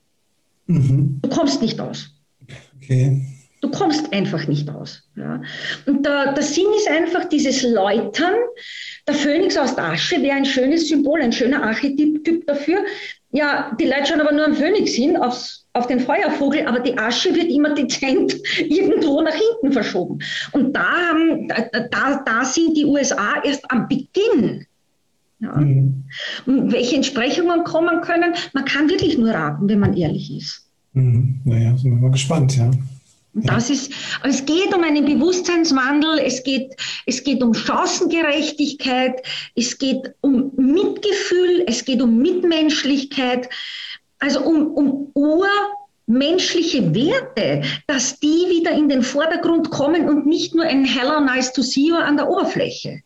Mhm. Du kommst nicht aus. Okay. Du kommst einfach nicht aus. Ja. Und der, der Sinn ist einfach dieses Läutern. Der Phönix aus der Asche wäre ein schönes Symbol, ein schöner Archetyp dafür. Ja, die Leute schauen aber nur am Phönix hin, aufs, auf den Feuervogel, aber die Asche wird immer dezent irgendwo nach hinten verschoben. Und da, da, da sind die U S A erst am Beginn. Ja. Mhm. Und welche Entsprechungen kommen können, man kann wirklich nur raten, wenn man ehrlich ist. Mhm. Naja, sind wir mal gespannt, ja. Das ist, es geht um einen Bewusstseinswandel, es geht, es geht um Chancengerechtigkeit, es geht um Mitgefühl, es geht um Mitmenschlichkeit, also um, um urmenschliche Werte, dass die wieder in den Vordergrund kommen und nicht nur ein Hello, nice to see you an der Oberfläche.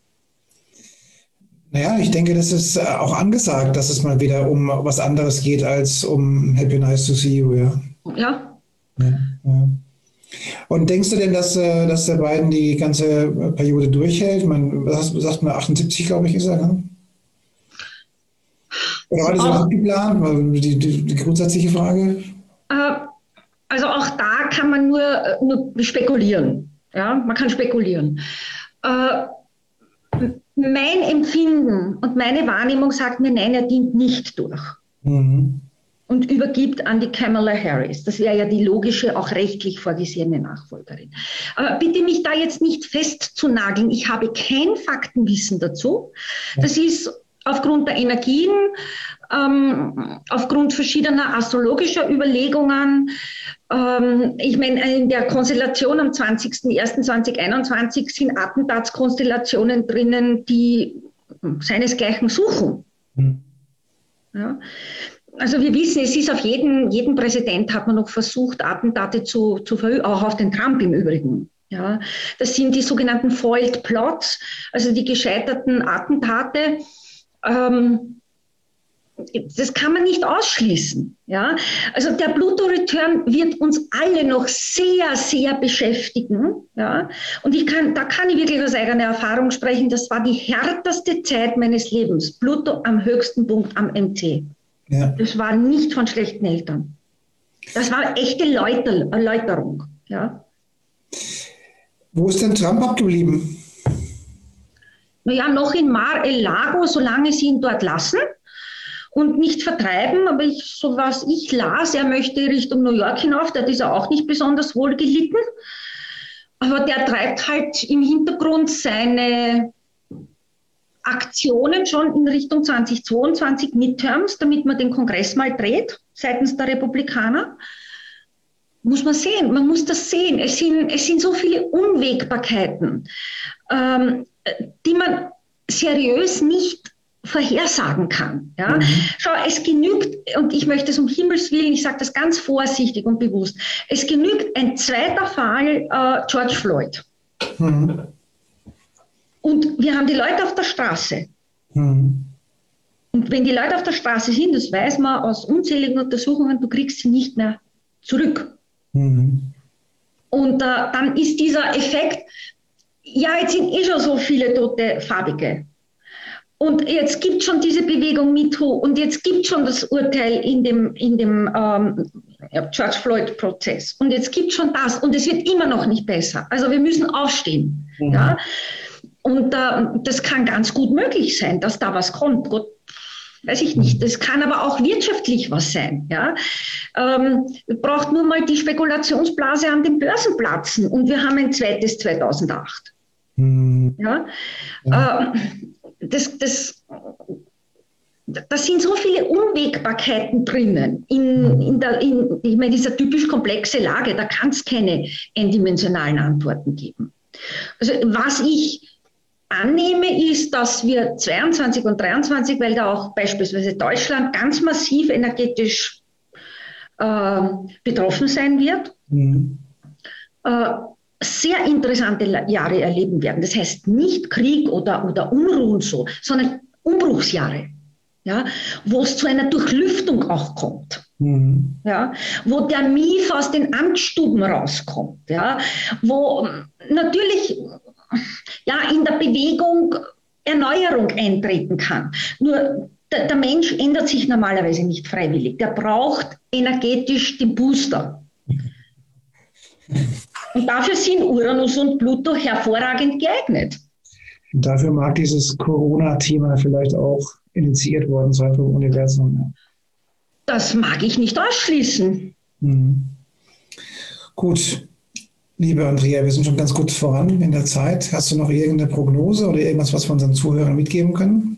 Naja, ich denke, das ist auch angesagt, dass es mal wieder um was anderes geht als um Happy, nice to see you, ja. Ja. ja, ja. Und denkst du denn, dass, dass der Biden die ganze Periode durchhält? Man, was sagt man, achtundsiebzig, glaube ich, ist er, ne? Oder war das auch geplant? Die, die, die grundsätzliche Frage? Also auch da kann man nur, nur spekulieren. Ja, man kann spekulieren. Mein Empfinden und meine Wahrnehmung sagt mir, nein, er dient nicht durch. Mhm. Und übergibt an die Kamala Harris. Das wäre ja die logische, auch rechtlich vorgesehene Nachfolgerin. Aber bitte mich da jetzt nicht festzunageln. Ich habe kein Faktenwissen dazu. Das ist aufgrund der Energien, ähm, aufgrund verschiedener astrologischer Überlegungen. Ähm, ich meine, in der Konstellation am zwanzigster erster zweitausendeinundzwanzig sind Attentatskonstellationen drinnen, die seinesgleichen suchen. Mhm. Ja. Also wir wissen, es ist auf jeden, jeden Präsident hat man noch versucht, Attentate zu, zu verüben, auch auf den Trump im Übrigen. Ja, das sind die sogenannten Foiled Plots, also die gescheiterten Attentate. Ähm, das kann man nicht ausschließen. Ja? Also der Pluto-Return wird uns alle noch sehr, sehr beschäftigen. Ja? Und ich kann, da kann ich wirklich aus eigener Erfahrung sprechen, das war die härteste Zeit meines Lebens. Pluto am höchsten Punkt am M C. Ja. Das war nicht von schlechten Eltern. Das war echte Läuter, Erläuterung. Ja. Wo ist denn Trump abgeblieben? Naja, noch in Mar-el-Lago, solange sie ihn dort lassen und nicht vertreiben. Aber ich, so was ich las, er möchte Richtung New York hinauf, dort ist er auch nicht besonders wohl gelitten. Aber der treibt halt im Hintergrund seine Aktionen schon in Richtung zweitausendzweiundzwanzig Midterms, damit man den Kongress mal dreht, seitens der Republikaner. Muss man sehen, man muss das sehen. Es sind, es sind so viele Unwägbarkeiten, ähm, die man seriös nicht vorhersagen kann. Ja? Mhm. Schau, es genügt, und ich möchte es um Himmels Willen, ich sage das ganz vorsichtig und bewusst, es genügt ein zweiter Fall äh, George Floyd. Mhm. Und wir haben die Leute auf der Straße. Mhm. Und wenn die Leute auf der Straße sind, das weiß man aus unzähligen Untersuchungen, du kriegst sie nicht mehr zurück. Mhm. Und äh, dann ist dieser Effekt, ja, jetzt sind eh schon so viele tote Farbige. Und jetzt gibt es schon diese Bewegung MeToo und jetzt gibt es schon das Urteil in dem, in dem ähm, George Floyd-Prozess. Und jetzt gibt es schon das und es wird immer noch nicht besser. Also wir müssen aufstehen. Mhm. Ja? Und äh, das kann ganz gut möglich sein, dass da was kommt. Gott, weiß ich nicht. Das kann aber auch wirtschaftlich was sein. Ja? Ähm, braucht nur mal die Spekulationsblase an den Börsen platzen und wir haben ein zweites zweitausendacht. Mhm. Ja? Ja. Äh, das, das, da sind so viele Unwägbarkeiten drinnen. In, in der, in, ich meine, dieser typisch komplexe Lage, da kann es keine eindimensionalen Antworten geben. Also was ich annehme, ist, dass wir zweiundzwanzig und dreiundzwanzig, weil da auch beispielsweise Deutschland ganz massiv energetisch äh, betroffen sein wird, mhm. äh, sehr interessante Jahre erleben werden. Das heißt nicht Krieg oder, oder Unruhen so, sondern Umbruchsjahre, ja, wo es zu einer Durchlüftung auch kommt. Mhm. Ja, wo der Mief aus den Amtsstuben rauskommt, ja, wo natürlich ja, in der Bewegung Erneuerung eintreten kann. Nur der, der Mensch ändert sich normalerweise nicht freiwillig. Der braucht energetisch den Booster. Und dafür sind Uranus und Pluto hervorragend geeignet. Und dafür mag dieses Corona-Thema vielleicht auch initiiert worden sein vom Universum. Ja. Das mag ich nicht ausschließen. Mhm. Gut, liebe Andrea, wir sind schon ganz gut voran in der Zeit. Hast du noch irgendeine Prognose oder irgendwas, was wir unseren Zuhörern mitgeben können?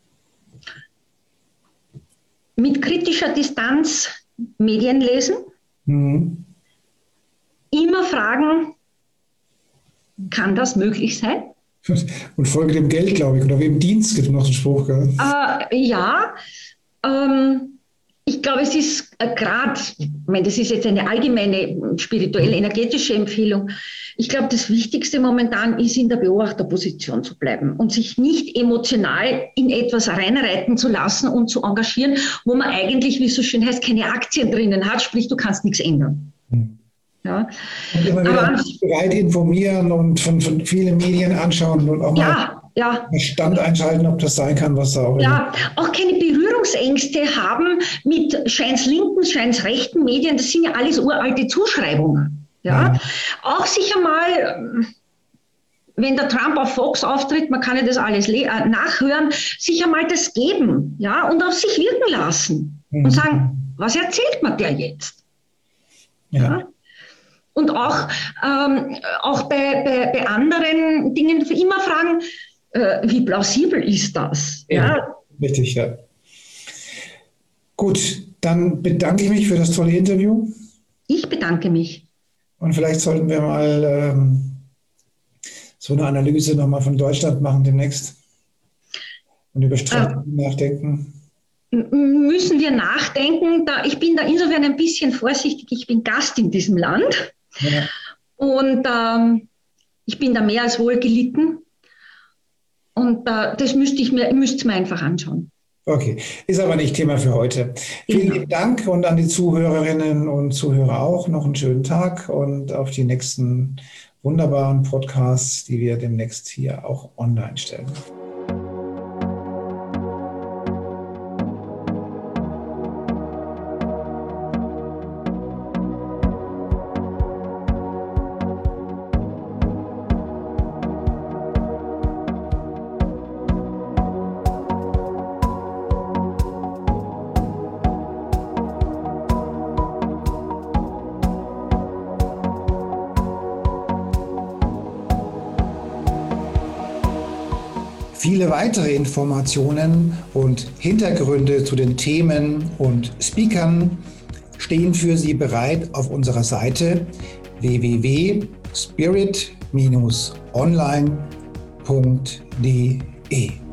Mit kritischer Distanz Medien lesen. Mhm. Immer fragen, kann das möglich sein? Und folge dem Geld, glaube ich, oder wem Dienst, gibt es noch einen Spruch. Gell? Äh, ja, ähm, ich glaube, es ist äh, gerade, ich meine, das ist jetzt eine allgemeine spirituelle, energetische Empfehlung. Ich glaube, das Wichtigste momentan ist, in der Beobachterposition zu bleiben und sich nicht emotional in etwas reinreiten zu lassen und zu engagieren, wo man eigentlich, wie es so schön heißt, keine Aktien drinnen hat, sprich, du kannst nichts ändern. Hm. Ja. Und immer wieder aber, bereit informieren und von, von vielen Medien anschauen und auch ja, mal ja. Stand einschalten, ob das sein kann, was da auch Ja, auch keine Berührungsängste haben mit scheins linken, scheins rechten Medien. Das sind ja alles uralte Zuschreibungen. Ja. Ja. Auch sicher mal, wenn der Trump auf Fox auftritt, man kann ja das alles le- äh, nachhören, sicher mal das geben, ja, und auf sich wirken lassen. Mhm. Und sagen, was erzählt man der jetzt? Ja. Ja. Und auch, ähm, auch bei, bei, bei anderen Dingen immer fragen, äh, wie plausibel ist das? Ja, ja. Richtig, ja. Gut, dann bedanke ich mich für das tolle Interview. Ich bedanke mich. Und vielleicht sollten wir mal ähm, so eine Analyse nochmal von Deutschland machen demnächst und über Strategien äh, nachdenken. Müssen wir nachdenken. Da, ich bin da insofern ein bisschen vorsichtig. Ich bin Gast in diesem Land. Ja. Und ähm, ich bin da mehr als wohl gelitten. Und äh, das müsste ich mir, müsste mir einfach anschauen. Okay, ist aber nicht Thema für heute. Vielen lieben Dank und an die Zuhörerinnen und Zuhörer auch noch einen schönen Tag und auf die nächsten wunderbaren Podcasts, die wir demnächst hier auch online stellen. Viele weitere Informationen und Hintergründe zu den Themen und Speakern stehen für Sie bereit auf unserer Seite w w w punkt spirit Bindestrich online punkt d e.